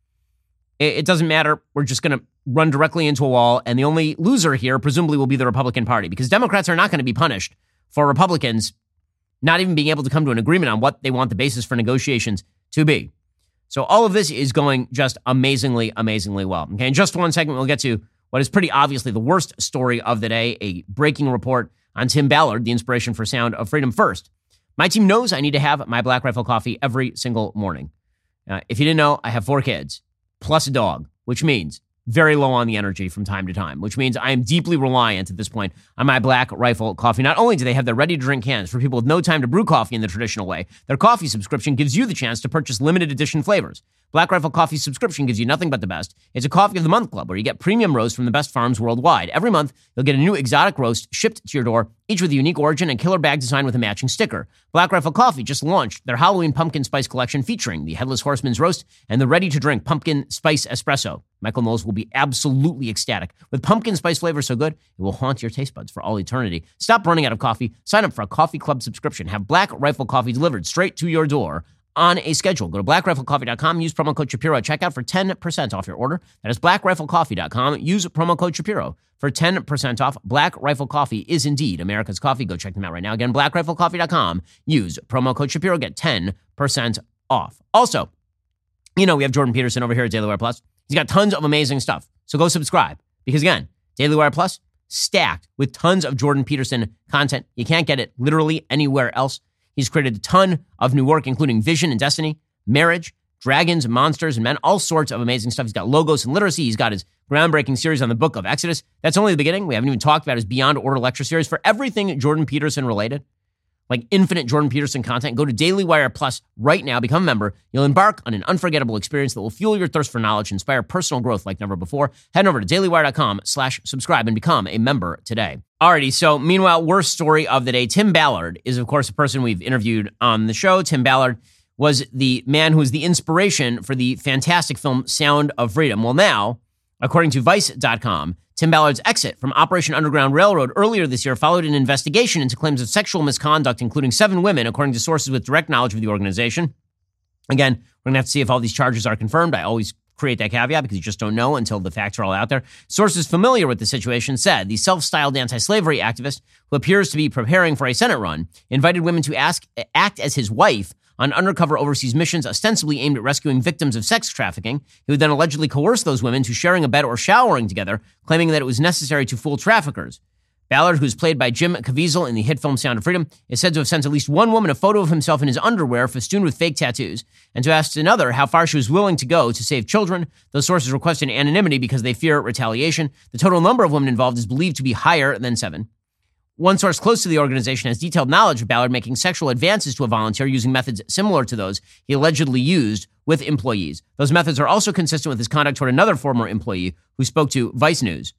[SPEAKER 2] It doesn't matter. We're just going to run directly into a wall, and the only loser here presumably will be the Republican Party, because Democrats are not going to be punished for Republicans not even being able to come to an agreement on what they want the basis for negotiations to be. So all of this is going just amazingly, amazingly well. Okay, in just one segment, we'll get to what is pretty obviously the worst story of the day, a breaking report on Tim Ballard, the inspiration for Sound of Freedom. First, my team knows I need to have my Black Rifle coffee every single morning. Uh, if you didn't know, I have four kids, plus a dog, which means very low on the energy from time to time, which means I am deeply reliant at this point on my Black Rifle coffee. Not only do they have their ready-to-drink cans for people with no time to brew coffee in the traditional way, their coffee subscription gives you the chance to purchase limited edition flavors. Black Rifle Coffee subscription gives you nothing but the best. It's a Coffee of the Month club where you get premium roasts from the best farms worldwide. Every month, you'll get a new exotic roast shipped to your door, each with a unique origin and killer bag design with a matching sticker. Black Rifle Coffee just launched their Halloween Pumpkin Spice Collection featuring the Headless Horseman's Roast and the ready-to-drink Pumpkin Spice Espresso. Michael Knowles will be absolutely ecstatic. With pumpkin spice flavor so good, it will haunt your taste buds for all eternity. Stop running out of coffee. Sign up for a coffee club subscription. Have Black Rifle Coffee delivered straight to your door on a schedule. Go to black rifle coffee dot com. Use promo code Shapiro at checkout for ten percent off your order. That is black rifle coffee dot com. Use promo code Shapiro for ten percent off. Black Rifle Coffee is indeed America's coffee. Go check them out right now. Again, black rifle coffee dot com. Use promo code Shapiro. Get ten percent off. Also, you know, we have Jordan Peterson over here at Daily Wire Plus. He's got tons of amazing stuff. So go subscribe. Because again, Daily Wire Plus, stacked with tons of Jordan Peterson content. You can't get it literally anywhere else. He's created a ton of new work, including Vision and Destiny, Marriage, Dragons, Monsters, and Men, all sorts of amazing stuff. He's got Logos and Literacy. He's got his groundbreaking series on the book of Exodus. That's only the beginning. We haven't even talked about his Beyond Order lecture series. For everything Jordan Peterson related, like infinite Jordan Peterson content, go to Daily Wire Plus right now. Become a member. You'll embark on an unforgettable experience that will fuel your thirst for knowledge and inspire personal growth like never before. Head over to dailywire.com slash subscribe and become a member today. Alrighty, so meanwhile, worst story of the day. Tim Ballard is, of course, a person we've interviewed on the show. Tim Ballard was the man who was the inspiration for the fantastic film Sound of Freedom. Well, now, according to Vice dot com, Tim Ballard's exit from Operation Underground Railroad earlier this year followed an investigation into claims of sexual misconduct, including seven women, according to sources with direct knowledge of the organization. Again, we're going to have to see if all these charges are confirmed. I always create that caveat because you just don't know until the facts are all out there. Sources familiar with the situation said the self-styled anti-slavery activist, who appears to be preparing for a Senate run, invited women to ask, act as his wife on undercover overseas missions ostensibly aimed at rescuing victims of sex trafficking. He would then allegedly coerce those women to sharing a bed or showering together, claiming that it was necessary to fool traffickers. Ballard, who's played by Jim Caviezel in the hit film Sound of Freedom, is said to have sent at least one woman a photo of himself in his underwear festooned with fake tattoos, and to ask another how far she was willing to go to save children. Those sources requested anonymity because they fear retaliation. The total number of women involved is believed to be higher than seven. One source close to the organization has detailed knowledge of Ballard making sexual advances to a volunteer using methods similar to those he allegedly used with employees. Those methods are also consistent with his conduct toward another former employee who spoke to Vice News.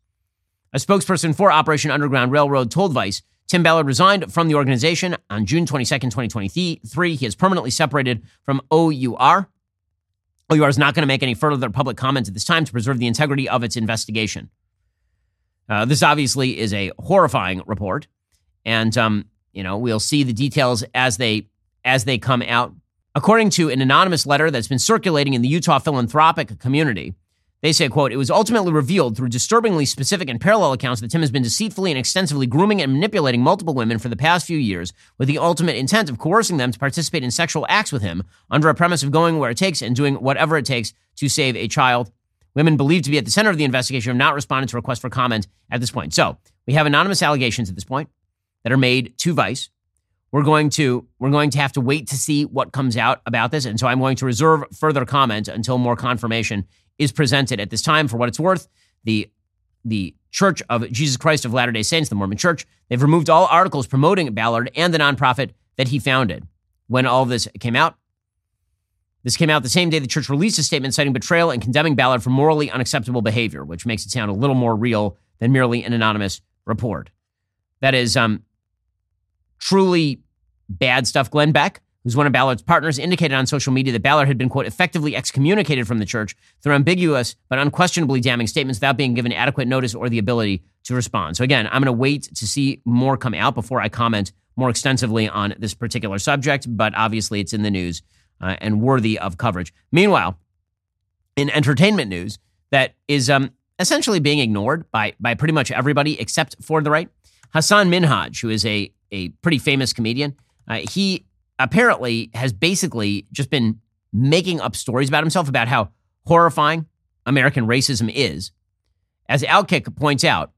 [SPEAKER 2] A spokesperson for Operation Underground Railroad told Vice, Tim Ballard resigned from the organization on June twenty-second, twenty twenty-three. He is permanently separated from O U R. O U R is not going to make any further public comments at this time to preserve the integrity of its investigation. Uh, this obviously is a horrifying report, and um, you know we'll see the details as they as they come out. According to an anonymous letter that's been circulating in the Utah philanthropic community, They say, quote, "It was ultimately revealed through disturbingly specific and parallel accounts that Tim has been deceitfully and extensively grooming and manipulating multiple women for the past few years with the ultimate intent of coercing them to participate in sexual acts with him under a premise of going where it takes and doing whatever it takes to save a child. Women believed to be at the center of the investigation have not responded to requests for comment at this point." So we have anonymous allegations at this point that are made to Vice. We're going to we're going to have to wait to see what comes out about this. And so I'm going to reserve further comment until more confirmation is presented at this time. For what it's worth, the the Church of Jesus Christ of Latter-day Saints, the Mormon Church, they've removed all articles promoting Ballard and the nonprofit that he founded. When all of this came out, this came out the same day the church released a statement citing betrayal and condemning Ballard for morally unacceptable behavior, which makes it sound a little more real than merely an anonymous report. That is um, truly bad stuff. Glenn Beck, who's one of Ballard's partners, indicated on social media that Ballard had been, quote, effectively excommunicated from the church through ambiguous but unquestionably damning statements without being given adequate notice or the ability to respond. So again, I'm going to wait to see more come out before I comment more extensively on this particular subject, but obviously it's in the news uh, and worthy of coverage. Meanwhile, in entertainment news that is um, essentially being ignored by, by pretty much everybody except for the right, Hasan Minhaj, who is a, a pretty famous comedian, uh, he apparently has basically just been making up stories about himself about how horrifying American racism is. As Outkick points out,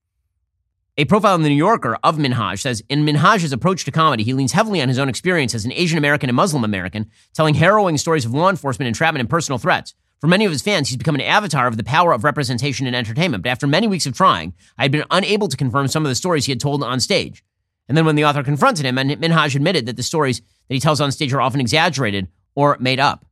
[SPEAKER 2] a profile in the New Yorker of Minhaj says, in Minhaj's approach to comedy, he leans heavily on his own experience as an Asian American and Muslim American, telling harrowing stories of law enforcement, entrapment, and personal threats. For many of his fans, he's become an avatar of the power of representation in entertainment. But after many weeks of trying, I had been unable to confirm some of the stories he had told on stage. And then when the author confronted him, Minhaj admitted that the stories that he tells on stage are often exaggerated or made up.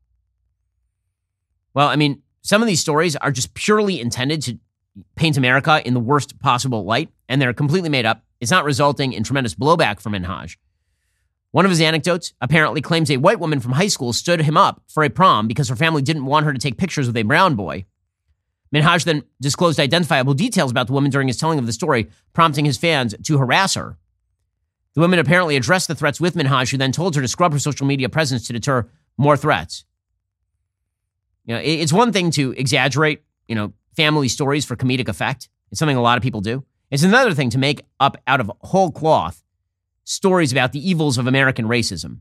[SPEAKER 2] Well, I mean, some of these stories are just purely intended to paint America in the worst possible light, and they're completely made up. It's not resulting in tremendous blowback from Minhaj. One of his anecdotes apparently claims a white woman from high school stood him up for a prom because her family didn't want her to take pictures with a brown boy. Minhaj then disclosed identifiable details about the woman during his telling of the story, prompting his fans to harass her. The woman apparently addressed the threats with Minhaj, who then told her to scrub her social media presence to deter more threats. You know, it's one thing to exaggerate, you know, family stories for comedic effect. It's something a lot of people do. It's another thing to make up out of whole cloth stories about the evils of American racism.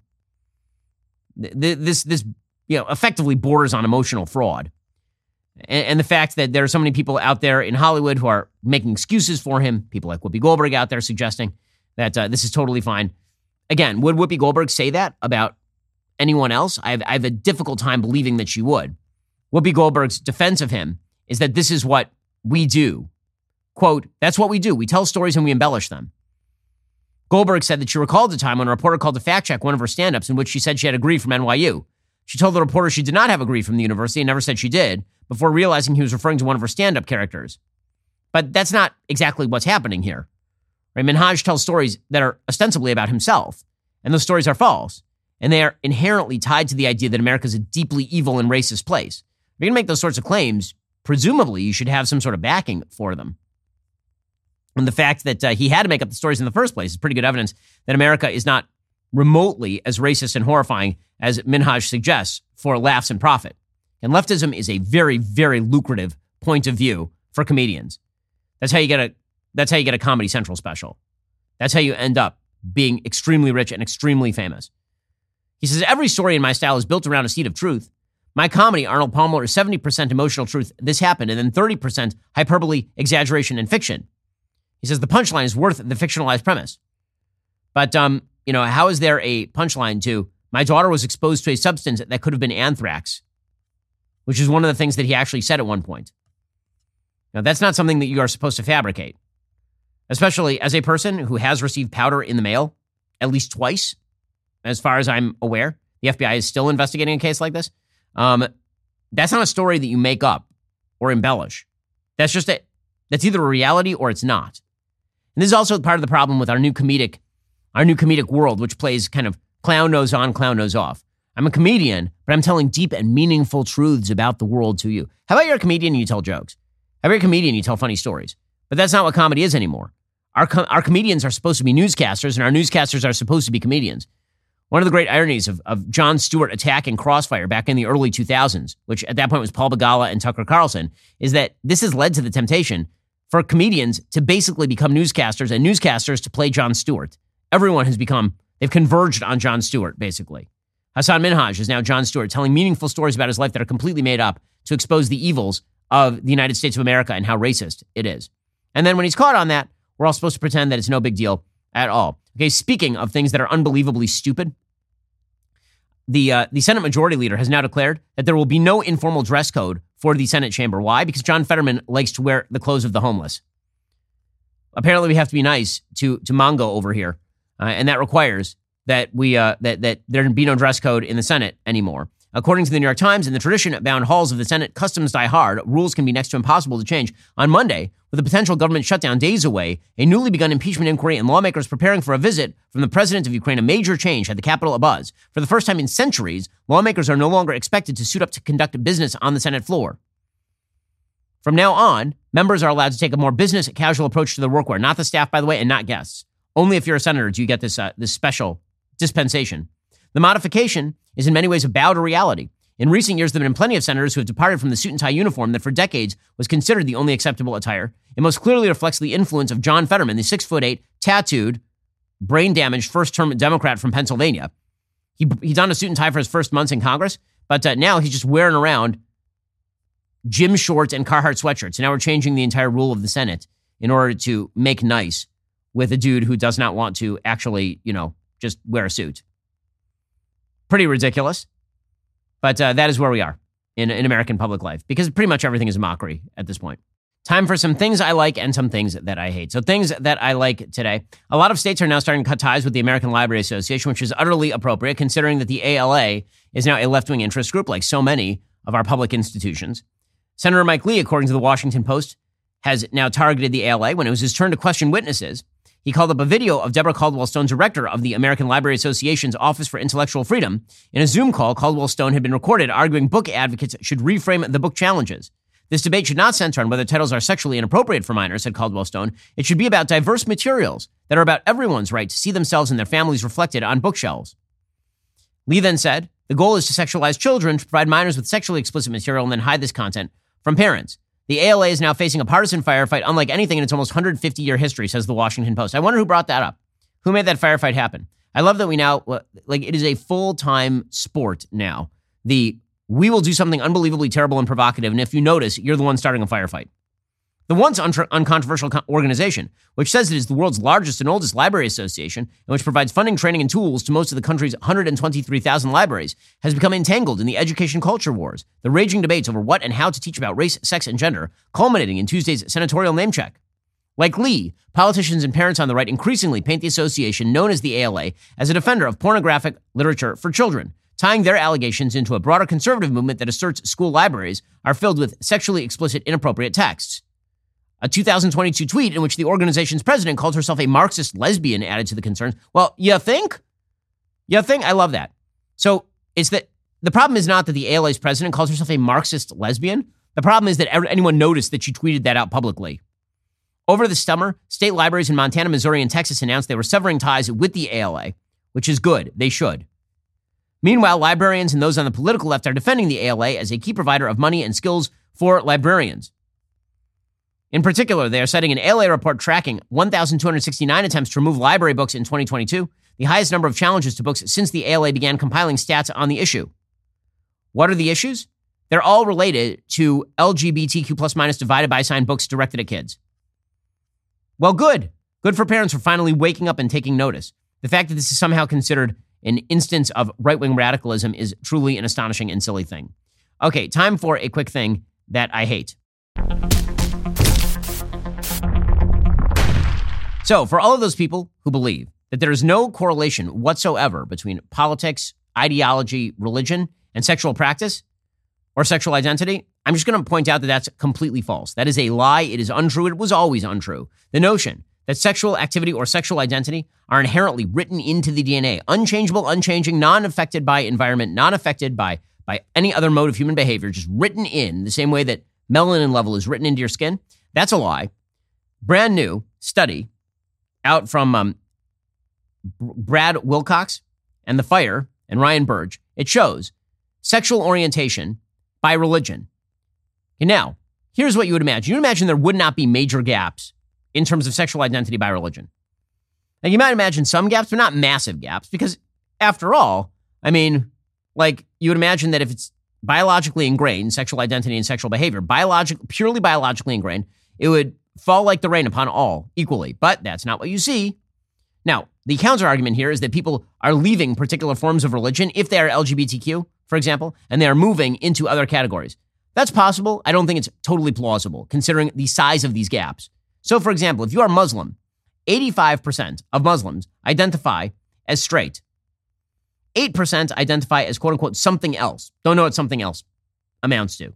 [SPEAKER 2] This, this, you know, effectively borders on emotional fraud. And, and the fact that there are so many people out there in Hollywood who are making excuses for him, people like Whoopi Goldberg out there suggesting that uh, this is totally fine. Again, would Whoopi Goldberg say that about anyone else? I have, I have a difficult time believing that she would. Whoopi Goldberg's defense of him is that this is what we do. Quote, that's what we do. We tell stories and we embellish them. Goldberg said that she recalled a time when a reporter called to fact check one of her stand-ups in which she said she had a degree from N Y U. She told the reporter she did not have a degree from the university and never said she did, before realizing he was referring to one of her stand-up characters. But that's not exactly what's happening here. Right? Minhaj tells stories that are ostensibly about himself, and those stories are false, and they are inherently tied to the idea that America is a deeply evil and racist place. If you're going to make those sorts of claims, presumably you should have some sort of backing for them. And the fact that uh, he had to make up the stories in the first place is pretty good evidence that America is not remotely as racist and horrifying as Minhaj suggests for laughs and profit. And leftism is a very, very lucrative point of view for comedians. That's how you get a that's how you get a Comedy Central special. That's how you end up being extremely rich and extremely famous. He says, every story in my style is built around a seed of truth. My comedy, Arnold Palmer, is seventy percent emotional truth. This happened, and then thirty percent hyperbole, exaggeration, and fiction. He says the punchline is worth the fictionalized premise. But, um, you know, how is there a punchline to, my daughter was exposed to a substance that could have been anthrax, which is one of the things that he actually said at one point. Now, that's not something that you are supposed to fabricate, especially as a person who has received powder in the mail at least twice, as far as I'm aware. The F B I is still investigating a case like this. Um, that's not a story that you make up or embellish. That's just it. That's either a reality or it's not. And this is also part of the problem with our new comedic, our new comedic world, which plays kind of clown nose on, clown nose off. I'm a comedian, but I'm telling deep and meaningful truths about the world to you. How about you're a comedian and you tell jokes? How about you're a comedian and you tell funny stories? But that's not what comedy is anymore. Our, com- our comedians are supposed to be newscasters, and our newscasters are supposed to be comedians. One of the great ironies of, of Jon Stewart attacking Crossfire back in the early two thousands, which at that point was Paul Begala and Tucker Carlson, is that this has led to the temptation for comedians to basically become newscasters and newscasters to play Jon Stewart. Everyone has become, they've converged on Jon Stewart, basically. Hassan Minhaj is now Jon Stewart, telling meaningful stories about his life that are completely made up to expose the evils of the United States of America and how racist it is. And then when he's caught on that, we're all supposed to pretend that it's no big deal at all. Okay, speaking of things that are unbelievably stupid, the uh, the Senate Majority Leader has now declared that there will be no informal dress code for the Senate chamber. Why? Because John Fetterman likes to wear the clothes of the homeless. Apparently, we have to be nice to to Mongo over here, uh, and that requires that we uh, that that there be no dress code in the Senate anymore. According to the New York Times, in the tradition-bound halls of the Senate, customs die hard. Rules can be next to impossible to change. On Monday, with a potential government shutdown days away, a newly begun impeachment inquiry and lawmakers preparing for a visit from the president of Ukraine, a major change had the Capitol abuzz. For the first time in centuries, lawmakers are no longer expected to suit up to conduct business on the Senate floor. From now on, members are allowed to take a more business-casual approach to their workwear. Not the staff, by the way, and not guests. Only if you're a senator do you get this uh, this special dispensation. The modification is in many ways a bow to reality. In recent years, there have been plenty of senators who have departed from the suit and tie uniform that for decades was considered the only acceptable attire. It most clearly reflects the influence of John Fetterman, the six foot eight, tattooed, brain-damaged first-term Democrat from Pennsylvania. He, he donned a suit and tie for his first months in Congress, but uh, now he's just wearing around gym shorts and Carhartt sweatshirts. So now we're changing the entire rule of the Senate in order to make nice with a dude who does not want to actually, you know, just wear a suit. Pretty ridiculous. But uh, that is where we are in, in American public life, because pretty much everything is a mockery at this point. Time for some things I like and some things that I hate. So things that I like today. A lot of states are now starting to cut ties with the American Library Association, which is utterly appropriate considering that the A L A is now a left-wing interest group like so many of our public institutions. Senator Mike Lee, according to the Washington Post, has now targeted the A L A when it was his turn to question witnesses. He called up a video of Deborah Caldwell Stone, director of the American Library Association's Office for Intellectual Freedom. In a Zoom call, Caldwell Stone had been recorded arguing book advocates should reframe the book challenges. This debate should not center on whether titles are sexually inappropriate for minors, said Caldwell Stone. It should be about diverse materials that are about everyone's right to see themselves and their families reflected on bookshelves. Lee then said, the goal is to sexualize children, to provide minors with sexually explicit material, and then hide this content from parents. The A L A is now facing a partisan firefight unlike anything in its almost one hundred fifty year history, says the Washington Post. I wonder who brought that up. Who made that firefight happen? I love that we now, like, it is a full-time sport now. The, we will do something unbelievably terrible and provocative, and if you notice, you're the one starting a firefight. The once un- uncontroversial organization, which says it is the world's largest and oldest library association, and which provides funding, training, and tools to most of the country's one hundred twenty-three thousand libraries, has become entangled in the education culture wars, the raging debates over what and how to teach about race, sex, and gender, culminating in Tuesday's senatorial name check. Like Lee, politicians and parents on the right increasingly paint the association known as the A L A as a defender of pornographic literature for children, tying their allegations into a broader conservative movement that asserts school libraries are filled with sexually explicit, inappropriate texts. A two thousand twenty-two tweet in which the organization's president called herself a Marxist lesbian added to the concerns. Well, you think? You think? I love that. So it's that the problem is not that the A L A's president calls herself a Marxist lesbian. The problem is that anyone noticed that she tweeted that out publicly. Over the summer, state libraries in Montana, Missouri, and Texas announced they were severing ties with the A L A, which is good. They should. Meanwhile, librarians and those on the political left are defending the A L A as a key provider of money and skills for librarians. In particular, they are citing an A L A report tracking one thousand two hundred sixty-nine attempts to remove library books in twenty twenty-two, the highest number of challenges to books since the A L A began compiling stats on the issue. What are the issues? They're all related to L G B T Q plus minus divided by sign books directed at kids. Well, good. Good for parents for finally waking up and taking notice. The fact that this is somehow considered an instance of right-wing radicalism is truly an astonishing and silly thing. Okay, time for a quick thing that I hate. So, for all of those people who believe that there is no correlation whatsoever between politics, ideology, religion, and sexual practice or sexual identity, I'm just going to point out that that's completely false. That is a lie. It is untrue. It was always untrue. The notion that sexual activity or sexual identity are inherently written into the D N A, unchangeable, unchanging, non-affected by environment, non-affected by, by any other mode of human behavior, just written in the same way that melanin level is written into your skin, that's a lie. Brand new study out from um, Brad Wilcox and The Fire and Ryan Burge, it shows sexual orientation by religion. And now, here's what you would imagine. You would imagine there would not be major gaps in terms of sexual identity by religion. Now, you might imagine some gaps, but not massive gaps, because after all, I mean, like, you would imagine that if it's biologically ingrained, sexual identity and sexual behavior, biologic, purely biologically ingrained, it would fall like the rain upon all equally. But that's not what you see. Now, the counter argument here is that people are leaving particular forms of religion if they are L G B T Q, for example, and they are moving into other categories. That's possible. I don't think it's totally plausible, considering the size of these gaps. So, for example, if you are Muslim, eighty-five percent of Muslims identify as straight. eight percent identify as quote-unquote something else. Don't know what something else amounts to.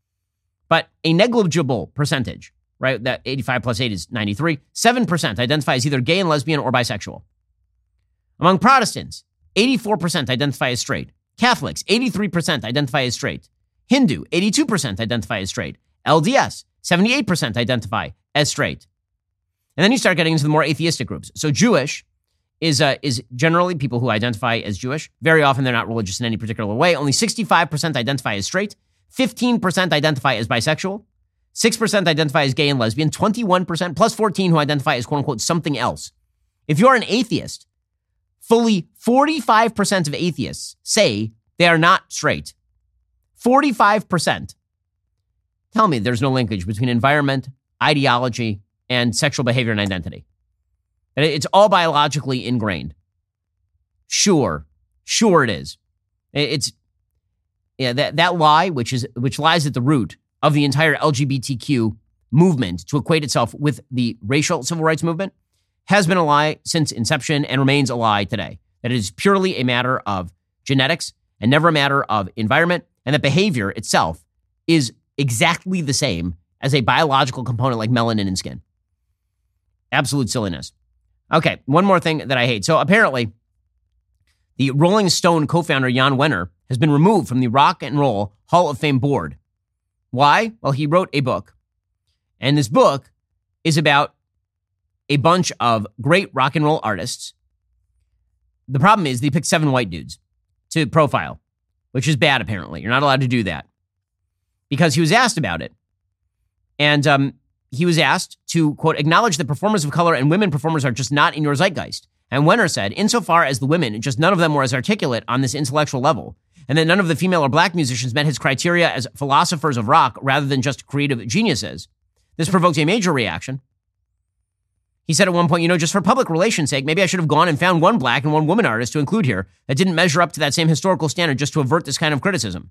[SPEAKER 2] But a negligible percentage, right, that eighty-five plus eight is ninety-three, seven percent identify as either gay and lesbian or bisexual. Among Protestants, eighty-four percent identify as straight. Catholics, eighty-three percent identify as straight. Hindu, eighty-two percent identify as straight. L D S, seventy-eight percent identify as straight. And then you start getting into the more atheistic groups. So Jewish is uh, is generally people who identify as Jewish. Very often they're not religious in any particular way. Only sixty-five percent identify as straight. fifteen percent identify as bisexual. six percent identify as gay and lesbian. twenty-one percent plus fourteen who identify as quote-unquote something else. If you're an atheist, fully forty-five percent of atheists say they are not straight. forty-five percent. Tell me there's no linkage between environment, ideology, and sexual behavior and identity. It's all biologically ingrained. Sure. Sure it is. It's yeah, that, that lie, which is which lies at the root of the entire L G B T Q movement to equate itself with the racial civil rights movement, has been a lie since inception and remains a lie today. That it is purely a matter of genetics and never a matter of environment, and that behavior itself is exactly the same as a biological component like melanin in skin. Absolute silliness. Okay, one more thing that I hate. So apparently, the Rolling Stone co-founder Jan Wenner has been removed from the Rock and Roll Hall of Fame board. Why? Well, he wrote a book. And this book is about a bunch of great rock and roll artists. The problem is they picked seven white dudes to profile, which is bad, apparently. You're not allowed to do that. Because he was asked about it. And um, he was asked to, quote, acknowledge that performers of color and women performers are just not in your zeitgeist. And Wenner said, insofar as the women, just none of them were as articulate on this intellectual level, and that none of the female or black musicians met his criteria as philosophers of rock rather than just creative geniuses, this provoked a major reaction. He said at one point, you know, just for public relations' sake, maybe I should have gone and found one black and one woman artist to include here that didn't measure up to that same historical standard just to avert this kind of criticism.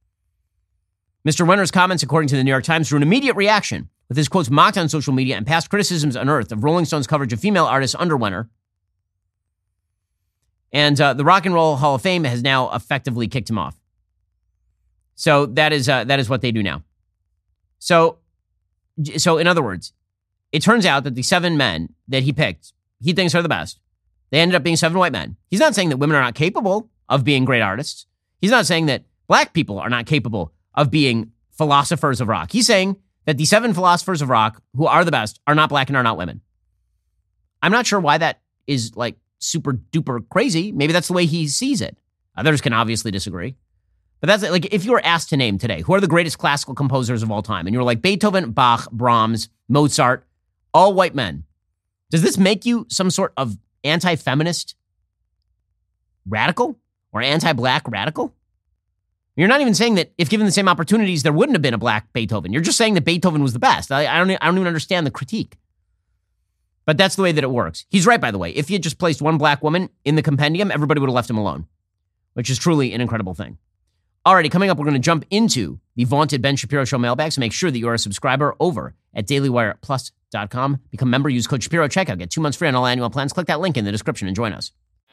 [SPEAKER 2] Mister Wenner's comments, according to the New York Times, drew an immediate reaction, with his quotes mocked on social media and past criticisms unearthed of Rolling Stone's coverage of female artists under Wenner. And uh, the Rock and Roll Hall of Fame has now effectively kicked him off. So that is uh, that is what they do now. So, so in other words, it turns out that the seven men that he picked, he thinks are the best, they ended up being seven white men. He's not saying that women are not capable of being great artists. He's not saying that black people are not capable of being philosophers of rock. He's saying that the seven philosophers of rock who are the best are not black and are not women. I'm not sure why that is like super duper crazy. Maybe that's the way he sees it. Others can obviously disagree. But that's like, if you were asked to name today, who are the greatest classical composers of all time? And you were like Beethoven, Bach, Brahms, Mozart, all white men. Does this make you some sort of anti-feminist radical or anti-black radical? You're not even saying that if given the same opportunities, there wouldn't have been a black Beethoven. You're just saying that Beethoven was the best. I, I don't, I don't even understand the critique. But that's the way that it works. He's right, by the way. If he had just placed one black woman in the compendium, everybody would have left him alone, which is truly an incredible thing. Alrighty, coming up, we're going to jump into the vaunted Ben Shapiro Show mailbag, so make sure that you are a subscriber over at daily wire plus dot com. Become a member, use code Shapiro at checkout, get two months free on all annual plans. Click that link in the description and join us.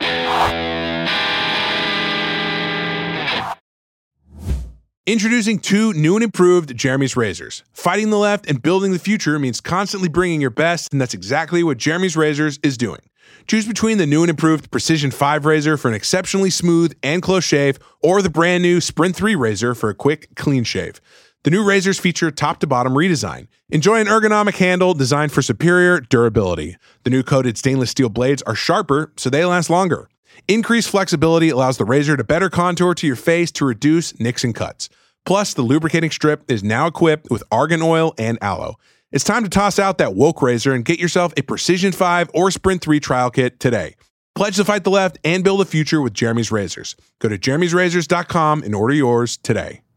[SPEAKER 11] Introducing two new and improved Jeremy's razors. Fighting the left and building the future means constantly bringing your best, and that's exactly what Jeremy's Razors is doing. Choose between the new and improved Precision five razor for an exceptionally smooth and close shave, or the brand new Sprint three razor for a quick, clean shave. The new razors feature top-to-bottom redesign. Enjoy an ergonomic handle designed for superior durability. The new coated stainless steel blades are sharper, so they last longer. Increased flexibility allows the razor to better contour to your face to reduce nicks and cuts. Plus, the lubricating strip is now equipped with argan oil and aloe. It's time to toss out that woke razor and get yourself a Precision five or Sprint three trial kit today. Pledge to fight the left and build a future with Jeremy's Razors. Go to jeremy's razors dot com and order yours today.